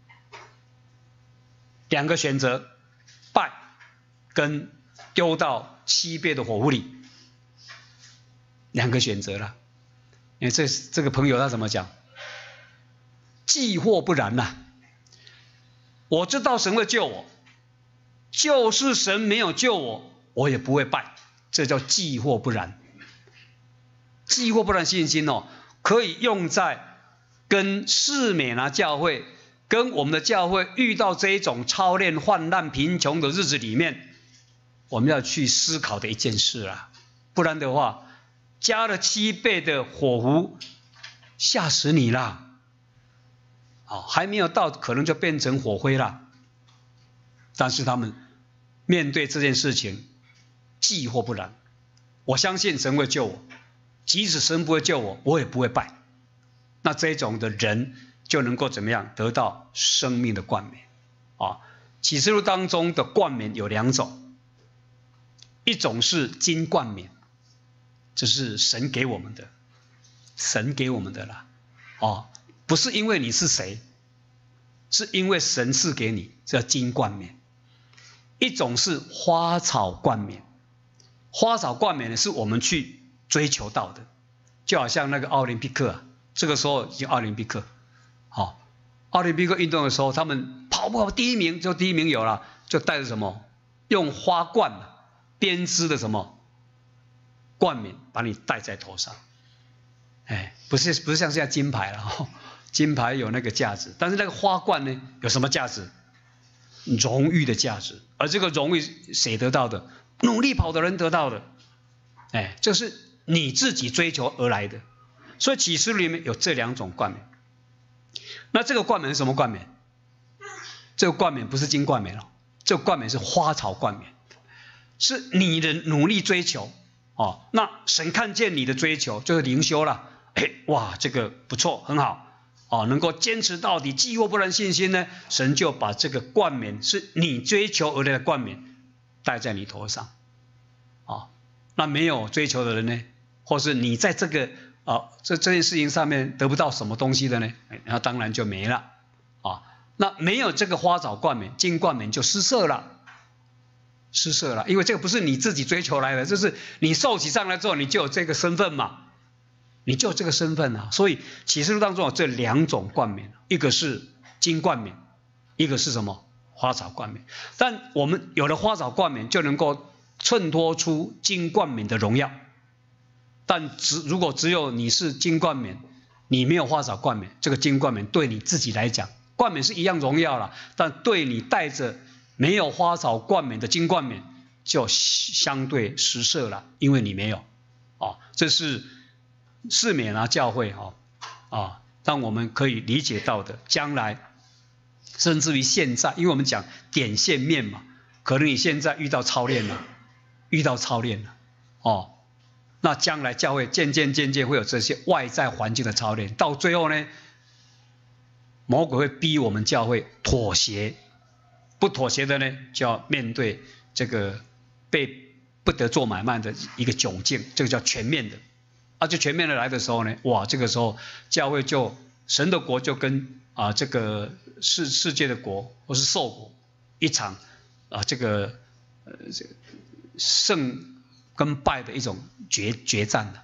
Speaker 1: 两个选择，拜跟丢到七倍的火湖里。两个选择了，因为这这个朋友他怎么讲？既或不然呐、啊，我知道神会救我，就是神没有救我，我也不会拜，这叫既或不然。既或不然信心哦，可以用在跟士美拿教会、跟我们的教会遇到这一种操练、患难、贫穷的日子里面，我们要去思考的一件事啊，不然的话。加了七倍的火湖，吓死你了！哦，还没有到，可能就变成火灰了。但是他们面对这件事情，既或不然。我相信神会救我，即使神不会救我，我也不会败。那这种的人就能够怎么样得到生命的冠冕？啊，启示录当中的冠冕有两种，一种是金冠冕。这是神给我们的，神给我们的啦，哦，不是因为你是谁，是因为神赐给你，这叫金冠冕。一种是花草冠冕，花草冠冕呢是我们去追求到的，就好像那个奥林匹克啊，这个时候已经奥林匹克，好、哦，奥林匹克运动的时候，他们跑不好第一名就第一名有了，就带着什么，用花冠编织的什么。冠冕把你戴在头上，哎，不是不是像现在金牌了、哦，金牌有那个价值，但是那个花冠呢，有什么价值？荣誉的价值。而这个荣誉谁得到的？努力跑的人得到的，哎，这是你自己追求而来的。所以启示录里面有这两种冠冕。那这个冠冕是什么冠冕？这个冠冕不是金冠冕了，这个冠冕是花草冠冕，是你的努力追求。哦，那神看见你的追求就是灵修了，哎，哇，这个不错，很好，哦，能够坚持到底，既或不然信心呢，神就把这个冠冕是你追求而来的冠冕戴在你头上，哦，那没有追求的人呢，或是你在这个啊、哦、这这件事情上面得不到什么东西的呢，那当然就没了，啊、哦，那没有这个花草冠冕、金冠冕就失色了。失色了，因为这个不是你自己追求来的，就是你受洗上来之后，你就有这个身份嘛，你就有这个身份啊。所以启示录当中有这两种冠冕，一个是金冠冕，一个是什么花草冠冕。但我们有了花草冠冕，就能够衬托出金冠冕的荣耀。但只如果只有你是金冠冕，你没有花草冠冕，这个金冠冕对你自己来讲，冠冕是一样荣耀了，但对你带着没有花草冠冕的金冠冕就相对失色了，因为你没有，哦，这是士美拿教会哈啊、哦，让我们可以理解到的，将来甚至于现在，因为我们讲点线面嘛，可能你现在遇到操练了，遇到操练了，哦，那将来教会渐渐渐渐会有这些外在环境的操练，到最后呢，魔鬼会逼我们教会妥协。不妥协的呢，就要面对这个被不得做买卖的一个窘境，这个叫全面的。啊，就全面的来的时候呢，哇，这个时候教会就神的国就跟啊这个世世界的国或是兽国一场啊这个呃这个胜跟败的一种决决战了。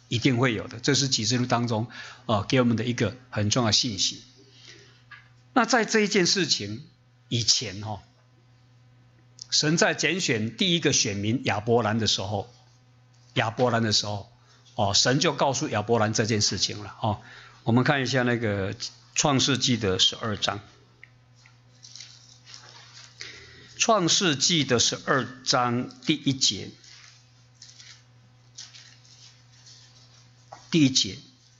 Speaker 1: 一定会有的，这是启示录当中呃给我们的一个很重要的信息。那在这一件事情以前哈、哦，神在拣选第一个选民亚伯兰的时候，亚伯兰的时候，哦，神就告诉亚伯兰这件事情了哦。我们看一下那个创世纪的十二章，创世纪的十二章第一节，第一节。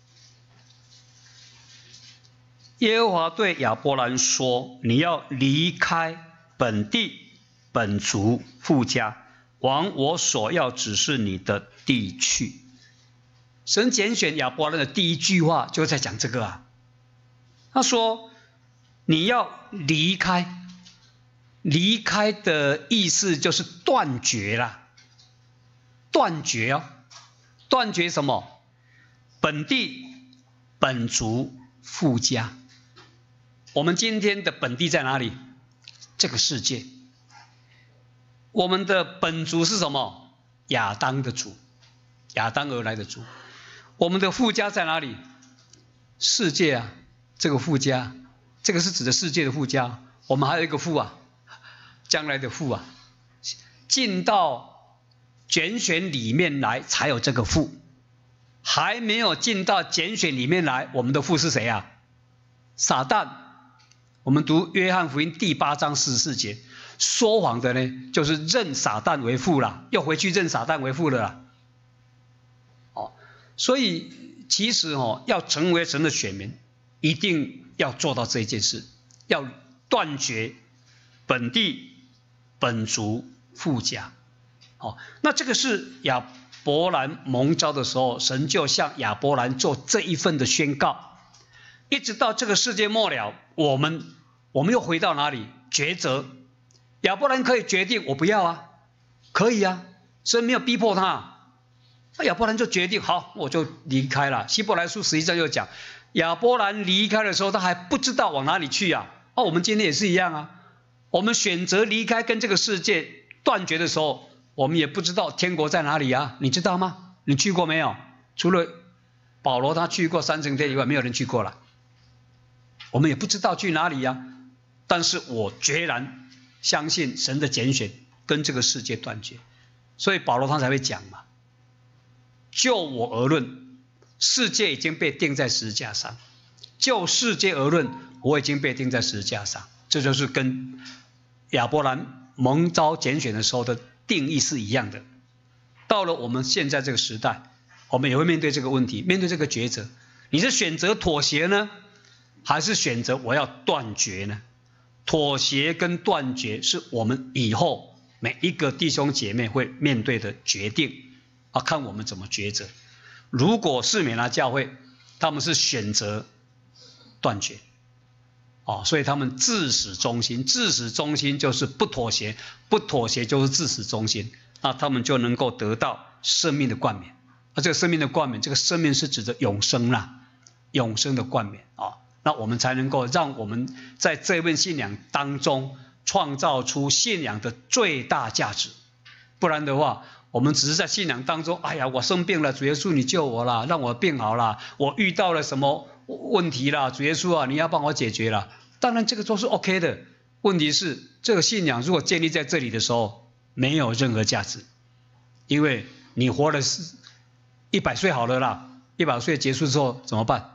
Speaker 1: 耶和华对亚伯兰说：“你要离开本地、本族、父家，往我所要指示你的地去。”神拣选亚伯兰的第一句话就在讲这个啊。他说：“你要离开。”离开的意思就是断绝啦，断绝哦，断绝什么？本地、本族、父家。我们今天的本地在哪里？这个世界。我们的本族是什么？亚当的族，亚当而来的族。我们的父家在哪里？世界啊，这个父家，这个是指的世界的父家。我们还有一个父啊，将来的父啊，进到拣选里面来才有这个父，还没有进到拣选里面来，我们的父是谁啊？撒旦。我们读约翰福音第八章四十四节，说谎的呢，就是认撒旦为父了，又回去认撒旦为父了啦。哦，所以其实哦，要成为神的选民，一定要做到这一件事，要断绝本地、本族、父家。哦，那这个是亚伯兰蒙召的时候，神就向亚伯兰做这一份的宣告。一直到这个世界末了，我们我们又回到哪里？抉择。亚伯兰可以决定我不要啊，可以啊，神没有逼迫他。那亚伯兰就决定好，我就离开了。希伯来书十一章又讲，亚伯兰离开的时候，他还不知道往哪里去啊。哦，我们今天也是一样啊。我们选择离开跟这个世界断绝的时候，我们也不知道天国在哪里啊，你知道吗？你去过没有？除了保罗他去过三层天以外，没有人去过了。我们也不知道去哪里啊，但是我决然相信神的拣选跟这个世界断绝，所以保罗他才会讲嘛，就我而论，世界已经被钉在十字架上，就世界而论，我已经被钉在十字架上，这就是跟亚伯兰蒙召拣选的时候的定义是一样的。到了我们现在这个时代，我们也会面对这个问题，面对这个抉择，你是选择妥协呢，还是选择我要断绝呢？妥协跟断绝是我们以后每一个弟兄姐妹会面对的决定啊，看我们怎么抉择。如果士美拿教会他们是选择断绝，哦，所以他们至死忠心，至死忠心就是不妥协，不妥协就是至死忠心，那他们就能够得到生命的冠冕。啊，这个生命的冠冕，这个生命是指的永生啦，永生的冠冕啊。那我们才能够让我们在这份信仰当中创造出信仰的最大价值。不然的话，我们只是在信仰当中，哎呀，我生病了，主耶稣你救我啦，让我病好啦，我遇到了什么问题啦，主耶稣啊，你要帮我解决啦。当然这个都是 OK 的，问题是这个信仰如果建立在这里的时候，没有任何价值，因为你活了是一百岁好了啦，一百岁结束之后怎么办？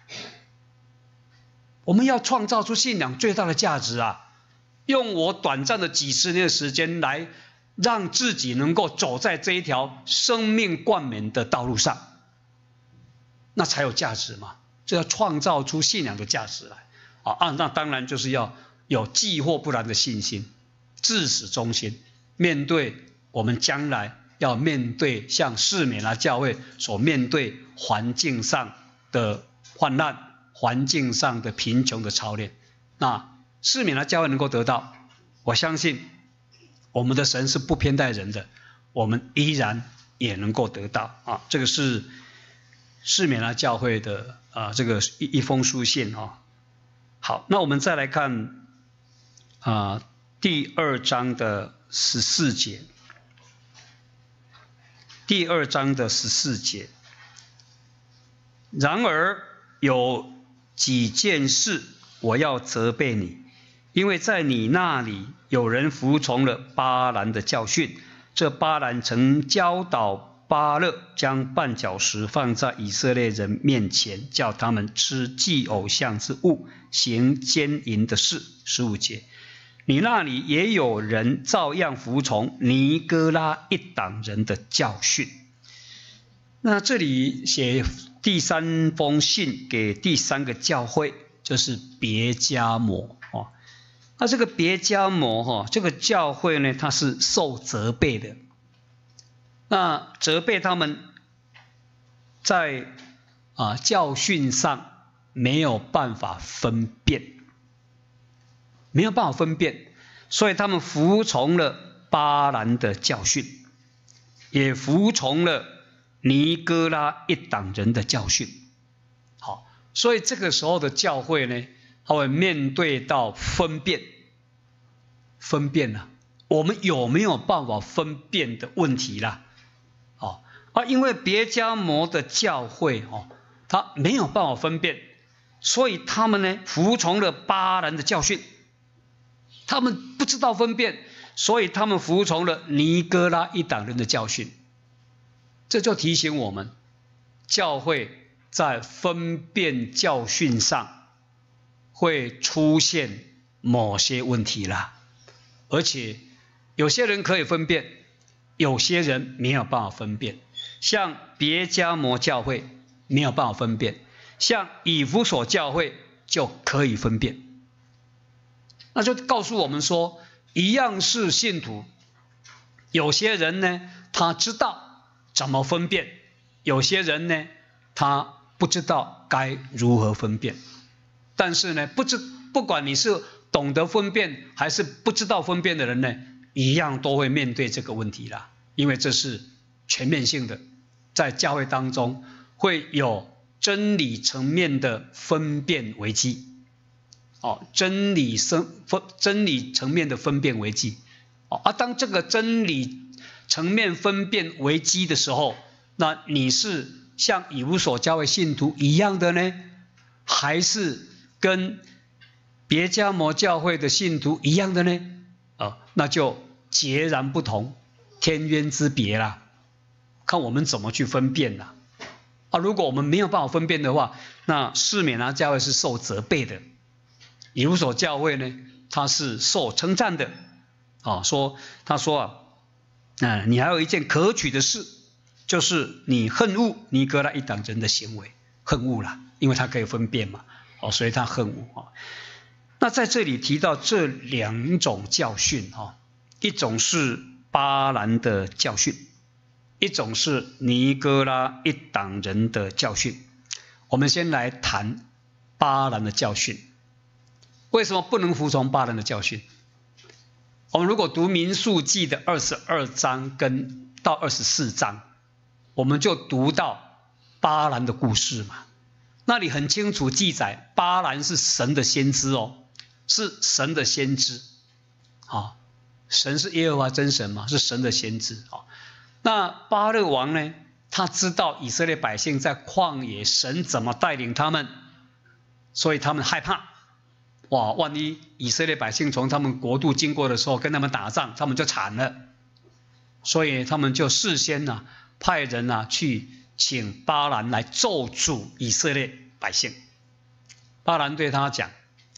Speaker 1: 我们要创造出信仰最大的价值啊！用我短暂的几十年的时间来让自己能够走在这一条生命冠冕的道路上，那才有价值嘛！这要创造出信仰的价值来啊！那当然就是要有既或不然的信心，至死忠心，面对我们将来要面对像士美拿教会所面对环境上的患难。环境上的贫穷的操练，那士美拿教会能够得到，我相信我们的神是不偏待人的，我们依然也能够得到啊。这个是士美拿教会的啊这个一一封书信啊。好，那我们再来看啊第二章的十四节，第二章的十四节， 然而有几件事我要责备你，因为在你那里有人服从了巴兰的教训。这巴兰曾教导巴勒将绊脚石放在以色列人面前，叫他们吃祭偶像之物，行奸淫的事。十五节，你那里也有人照样服从尼哥拉一党人的教训。那这里写第三封信给第三个教会，就是别迦摩哦。那这个别迦摩哈，这个教会呢，它是受责备的。那责备他们在啊教训上没有办法分辨，没有办法分辨，所以他们服从了巴兰的教训，也服从了尼哥拉一党人的教训。好，所以这个时候的教会呢，他会面对到分辨，分辨了、啊，我们有没有办法分辨的问题啦？哦啊，因为别迦摩的教会哦，他没有办法分辨，所以他们呢服从了巴兰的教训，他们不知道分辨，所以他们服从了尼哥拉一党人的教训。这就提醒我们，教会在分辨教训上会出现某些问题啦，而且有些人可以分辨，有些人没有办法分辨。像别迦摩教会没有办法分辨，像以弗所教会就可以分辨。那就告诉我们说，一样是信徒，有些人呢他知道怎么分辨，有些人呢他不知道该如何分辨。但是呢，不知不管你是懂得分辨还是不知道分辨的人呢，一样都会面对这个问题啦。因为这是全面性的，在教会当中会有真理层面的分辨危机。哦，真理生分真理层面的分辨危机。哦，啊，当这个真理层面分辨危机的时候，那你是像以弗所教会信徒一样的呢，还是跟别迦摩教会的信徒一样的呢？啊，那就截然不同，天渊之别啦。看我们怎么去分辨啦。啊，如果我们没有办法分辨的话，那士勉拿教会是受责备的，以弗所教会呢，他是受称赞的。啊，说他说啊，啊，你还有一件可取的事，就是你恨恶尼哥拉一党人的行为，恨恶啦，因为他可以分辨嘛，哦，所以他恨恶啊。那在这里提到这两种教训啊，一种是巴兰的教训，一种是尼哥拉一党人的教训。我们先来谈巴兰的教训。为什么不能服从巴兰的教训？我们如果读民数记的二十二章跟到二十四章，我们就读到巴兰的故事嘛。那里很清楚记载，巴兰是神的先知哦，是神的先知啊。神是耶和华真神嘛，是神的先知啊。那巴勒王呢，他知道以色列百姓在旷野，神怎么带领他们，所以他们害怕。哇，万一以色列百姓从他们国度经过的时候跟他们打仗，他们就惨了。所以他们就事先呢、啊、派人啊去请巴兰来咒诅以色列百姓。巴兰对他讲：“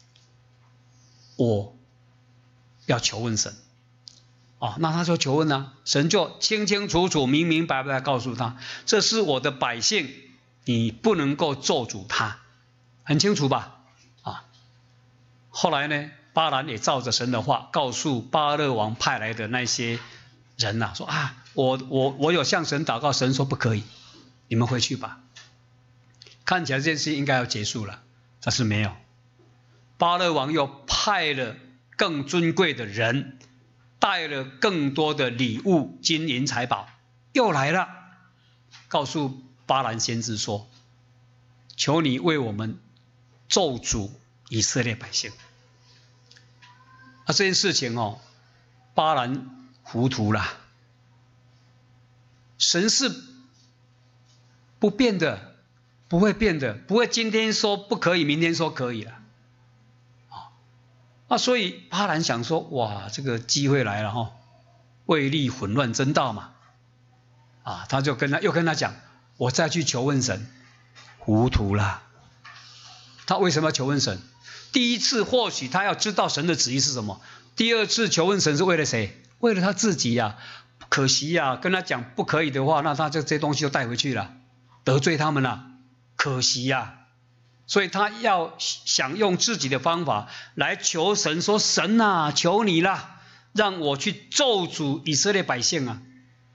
Speaker 1: 我要求问神。”哦，那他说求问啊，神就清清楚楚、明明白白告诉他：“这是我的百姓，你不能够咒诅他。”很清楚吧？啊。后来呢，巴兰也照着神的话，告诉巴勒王派来的那些人呐、啊，说啊，我我我有向神祷告，神说不可以，你们回去吧。看起来这件事应该要结束了，但是没有。巴勒王又派了更尊贵的人，带了更多的礼物、金银财宝，又来了，告诉巴兰先知说：“求你为我们咒诅以色列百姓。”啊，这件事情哦，巴兰糊涂了。神是不变的， 不会变的，不会今天说不可以，明天说可以了。啊，那所以巴兰想说，哇，这个机会来了哈，为利混乱真道嘛。啊，他就跟他又跟他讲，我再去求问神，糊涂了。他为什么要求问神？第一次或许他要知道神的旨意是什么，第二次求问神是为了谁？为了他自己呀、啊。可惜呀、啊，跟他讲不可以的话，那他就这东西就带回去了，得罪他们了。可惜呀、啊，所以他要想用自己的方法来求神，说神啊，求你啦，让我去咒诅以色列百姓啊。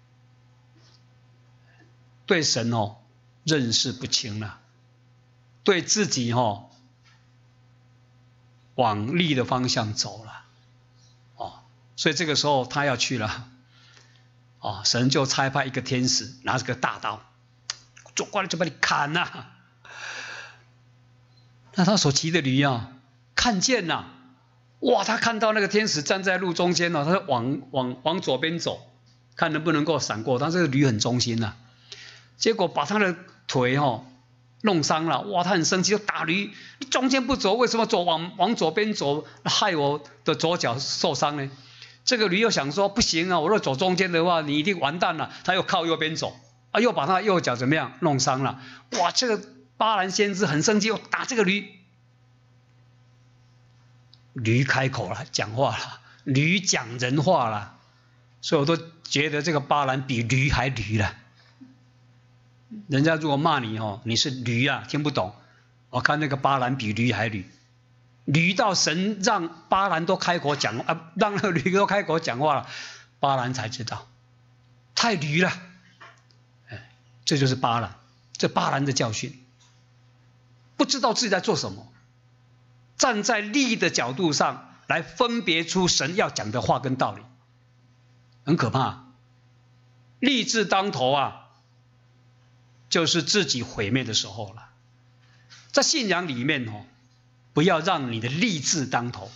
Speaker 1: 对神哦认识不清了，对自己哦往利的方向走了，哦，所以这个时候他要去了，哦，神就差派一个天使拿着个大刀，走过来就把你砍了、啊。那他所骑的驴啊，看见了、啊，哇，他看到那个天使站在路中间哦，他就往往往左边走，看能不能够闪过，但这个驴很忠心呐、啊。结果把他的腿哦弄伤了，哇，他很生气，就打驴。你中间不走，为什么走往往左边走，害我的左脚受伤呢？这个驴又想说，不行啊，我若走中间的话，你一定完蛋了。他又靠右边走，啊，又把他右脚怎么样弄伤了？哇，这个巴兰先知很生气，又打这个驴。驴开口了，讲话了，驴讲人话了，所以我都觉得这个巴兰比驴还驴了。人家如果骂你哦，你是驴啊，听不懂。我看那个巴兰比驴还驴，驴到神让巴兰都开口讲啊，让那个驴都开口讲话了，巴兰才知道，太驴了。哎，这就是巴兰，这巴兰的教训，不知道自己在做什么，站在利的角度上来分别出神要讲的话跟道理，很可怕。利字当头啊！就是自己毁灭的时候了。在信仰里面哦，不要让你的利字当头。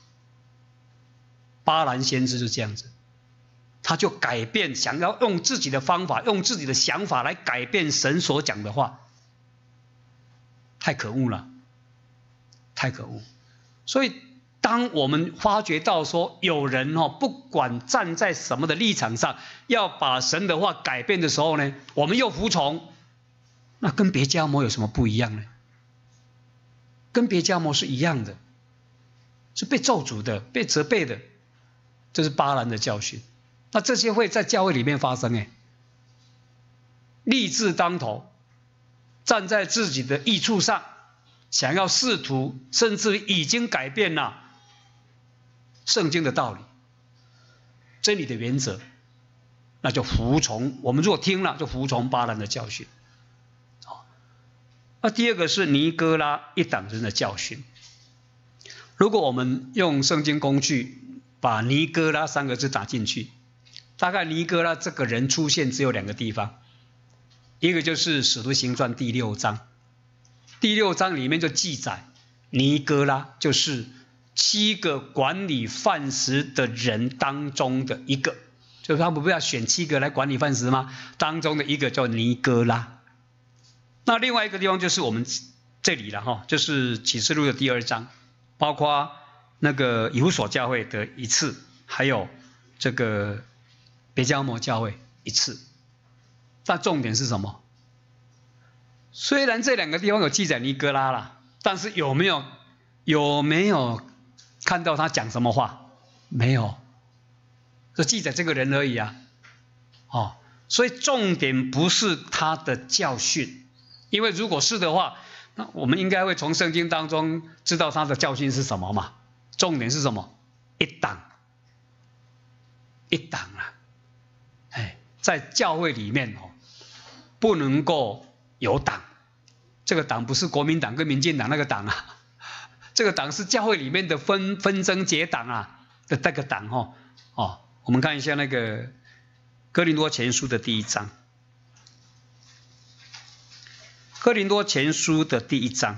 Speaker 1: 巴兰先知是这样子，他就改变，想要用自己的方法，用自己的想法来改变神所讲的话，太可恶了，太可恶。所以，当我们发觉到说有人哦，不管站在什么的立场上，要把神的话改变的时候呢，我们又服从。那跟别迦摩有什么不一样呢？跟别迦摩是一样的，是被咒诅的，被责备的，这是巴兰的教训。那这些会在教会里面发生哎，立志当头，站在自己的益处上，想要试图，甚至已经改变了圣经的道理、真理的原则，那就服从。我们如果听了，就服从巴兰的教训。那第二个是尼哥拉一党人的教训。如果我们用圣经工具把尼哥拉三个字打进去，大概尼哥拉这个人出现只有两个地方，一个就是使徒行传第六章，第六章里面就记载尼哥拉就是七个管理饭食的人当中的一个，就是他们不要选七个来管理饭食吗？当中的一个叫尼哥拉。那另外一个地方就是我们这里了哈，就是启示录的第二章，包括那个以弗所教会的一次，还有这个别迦摩教会一次。但重点是什么？虽然这两个地方有记载尼哥拉啦，但是有没有有没有看到他讲什么话？没有，就记载这个人而已啊。哦，所以重点不是他的教训。因为如果是的话，那我们应该会从圣经当中知道他的教训是什么嘛？重点是什么？一党，一党啊！哎，在教会里面哦，不能够有党。这个党不是国民党跟民进党那个党啊，这个党是教会里面的分纷争结党啊的那个党哦哦。我们看一下那个哥林多前书的第一章。哥林多前书的第一章，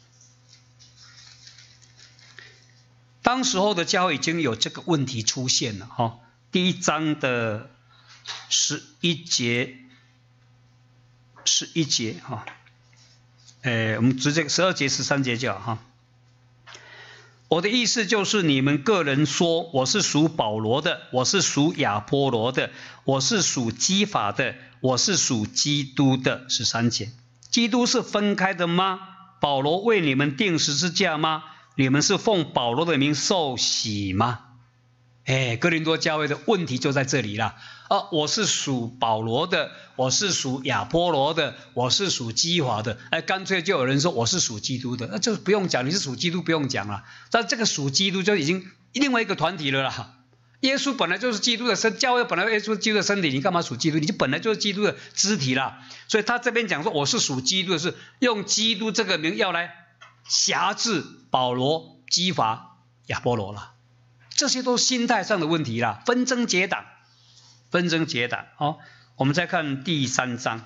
Speaker 1: 当时候的教会已经有这个问题出现了哈。第一章的十一节，十一节哈， 诶，我们直接十二节、十三节就好哈。我的意思就是你们个人说我是属保罗的，我是属亚波罗的，我是属基法的，我是属基督的。十三节，基督是分开的吗？保罗为你们钉十字架吗？你们是奉保罗的名受洗吗？哎，哥林多教会的问题就在这里了。啊，我是属保罗的，我是属亚波罗的，我是属基法的。哎，干脆就有人说我是属基督的，那就不用讲，你是属基督不用讲了。但这个属基督就已经另外一个团体了啦。耶稣本来就是基督的身，教会本来耶稣是基督的身体，你干嘛属基督？你就本来就是基督的肢体啦。所以他这边讲说我是属基督的，是用基督这个名要来辖制保罗、基法、亚波罗了。这些都是心态上的问题啦，纷争结党，纷争结党。哦，我们再看第三章，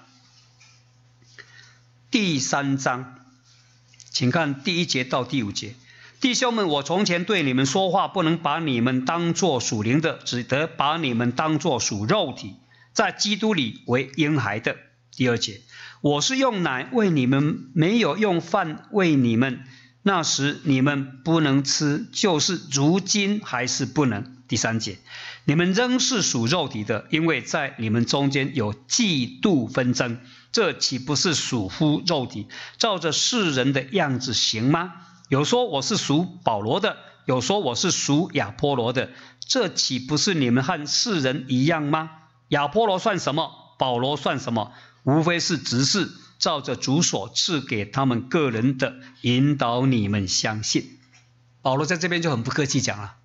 Speaker 1: 第三章，请看第一节到第五节。弟兄们，我从前对你们说话，不能把你们当作属灵的，只得把你们当作属肉体，在基督里为婴孩的。第二节，我是用奶喂你们，没有用饭喂你们。那时你们不能吃，就是如今还是不能。第三节，你们仍是属肉体的，因为在你们中间有嫉妒纷争，这岂不是属乎肉体，照着世人的样子行吗？有说我是属保罗的，有说我是属亚波罗的，这岂不是你们和世人一样吗？亚波罗算什么？保罗算什么？无非是执事，照着主所赐给他们个人的，引导你们相信。保罗在这边就很不客气讲了，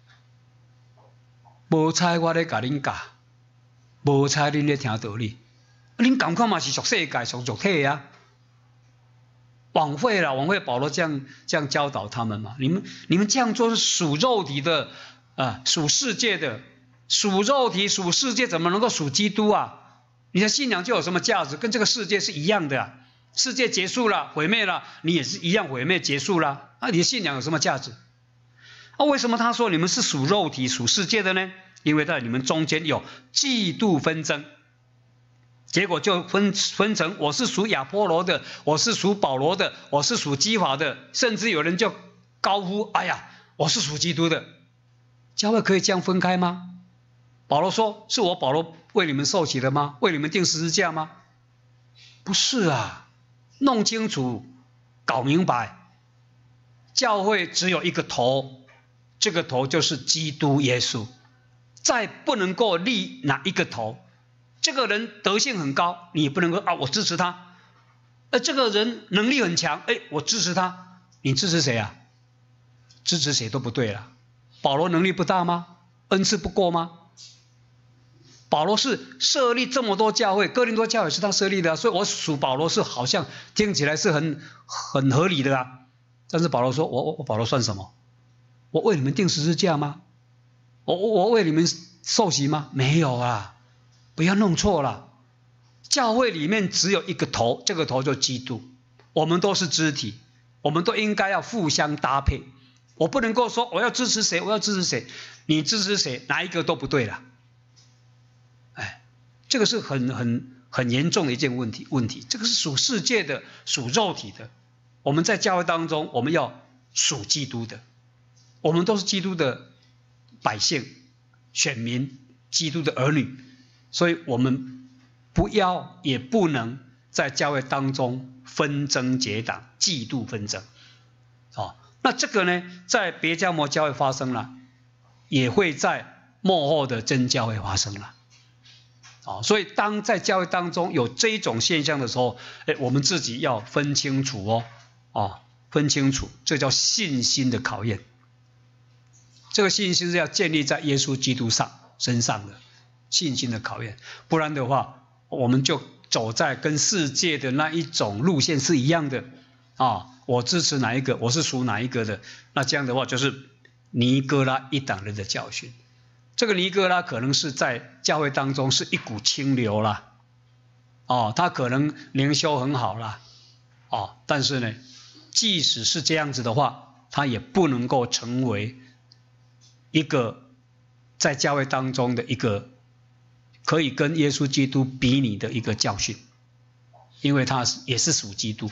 Speaker 1: 无猜我咧甲恁教，无猜恁咧听道理，恁感觉嘛是属世界、属肉体啊。枉费了，枉费保罗这样这样教导他们嘛。你们你们这样做是属肉体的啊，属世界的，属肉体属世界怎么能够属基督啊？你的信仰就有什么价值？跟这个世界是一样的啊。世界结束了，毁灭了，你也是一样毁灭结束了。那、啊、你的信仰有什么价值？啊，为什么他说你们是属肉体、属世界的呢？因为在你们中间有嫉妒纷争。结果就分分成我是属亚波罗的，我是属保罗的，我是属基法的，甚至有人就高呼：“哎呀，我是属基督的。”教会可以这样分开吗？保罗说：“是我保罗为你们受洗的吗？为你们钉十字架吗？”不是啊，弄清楚，搞明白。教会只有一个头，这个头就是基督耶稣，再不能够立哪一个头。这个人德性很高，你也不能够啊，我支持他。呃，这个人能力很强，哎，我支持他。你支持谁啊？支持谁都不对了。保罗能力不大吗？恩赐不够吗？保罗是设立这么多教会，哥林多教会是他设立的，所以我属保罗是好像听起来是很很合理的啊。但是保罗说，我我我保罗算什么？我为你们钉十字架吗？我我我为你们受洗吗？没有啊。不要弄错了，教会里面只有一个头，这个头就基督，我们都是肢体，我们都应该要互相搭配。我不能够说我要支持谁，我要支持谁，你支持谁，哪一个都不对了。哎，这个是很很很严重的一件问题。问题，这个是属世界的，属肉体的。我们在教会当中，我们要属基督的，我们都是基督的百姓、选民、基督的儿女。所以我们不要也不能在教会当中纷争结党、嫉妒纷争。哦，那这个呢，在别教摩教会发生了，也会在末后的真教会发生了。哦，所以当在教会当中有这一种现象的时候，哎，我们自己要分清楚哦，哦，分清楚，这叫信心的考验。这个信心是要建立在耶稣基督上身上的。信心的考验，不然的话，我们就走在跟世界的那一种路线是一样的啊。我支持哪一个，我是属哪一个的，那这样的话就是尼哥拉一党人的教训。这个尼哥拉可能是在教会当中是一股清流啦，哦，他可能灵修很好啦，哦，但是呢，即使是这样子的话，他也不能够成为一个在教会当中的一个。可以跟耶稣基督比拟的一个教训，因为他也是属基督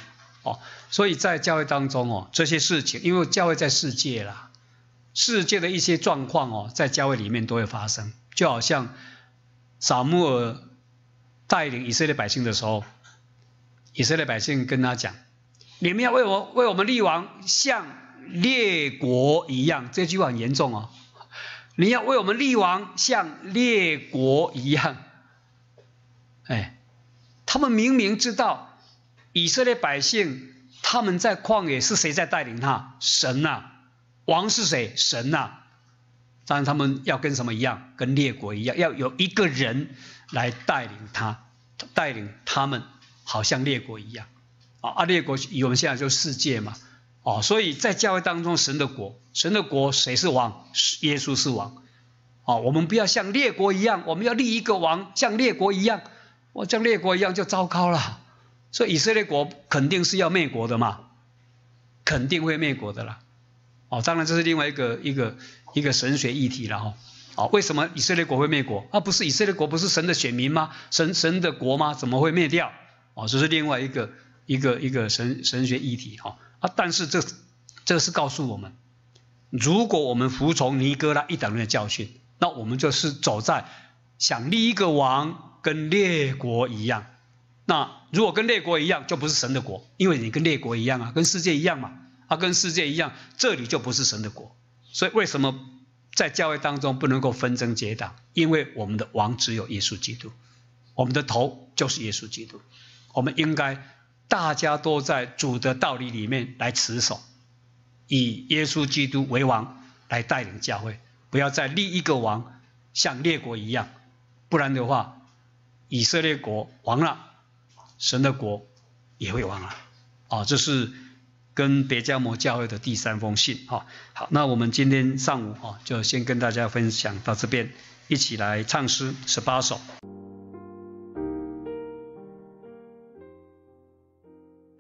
Speaker 1: 哦，所以在教会当中哦，这些事情，因为教会在世界啦，世界的一些状况哦，在教会里面都会发生，就好像撒母耳带领以色列百姓的时候，以色列百姓跟他讲：“你们要为我为我们立王，像列国一样。”这句话很严重哦。你要为我们立王，像列国一样。哎，他们明明知道以色列百姓他们在旷野是谁在带领他？神呐、啊，王是谁？神呐、啊。当然他们要跟什么一样？跟列国一样，要有一个人来带领他，带领他们，好像列国一样。啊，列国以我们现在就世界嘛。哦，所以在教会当中，神的国，神的国谁是王？耶稣是王。哦，我们不要像列国一样，我们要立一个王，像列国一样。我像列国一样就糟糕了。所以以色列国肯定是要灭国的嘛，肯定会灭国的啦。哦，当然这是另外一个一个一个神学议题了哈。哦，为什么以色列国会灭国？啊，不是以色列国不是神的选民吗？神神的国吗？怎么会灭掉？哦，这是另外一个一个一个神神学议题哈。啊，但是这这是告诉我们，如果我们服从尼哥拉一党人的教训，那我们就是走在想立一个王跟列国一样。那如果跟列国一样，就不是神的国，因为你跟列国一样啊，跟世界一样嘛，啊，跟世界一样，这里就不是神的国。所以为什么在教会当中不能够纷争结党？因为我们的王只有耶稣基督，我们的头就是耶稣基督，我们应该大家都在主的道理里面来持守，以耶稣基督为王来带领教会，不要再立一个王像列国一样，不然的话，以色列国亡了，神的国也会亡了。哦，这是跟别迦摩教会的第三封信。哦，好，那我们今天上午哦就先跟大家分享到这边，一起来唱诗十八首。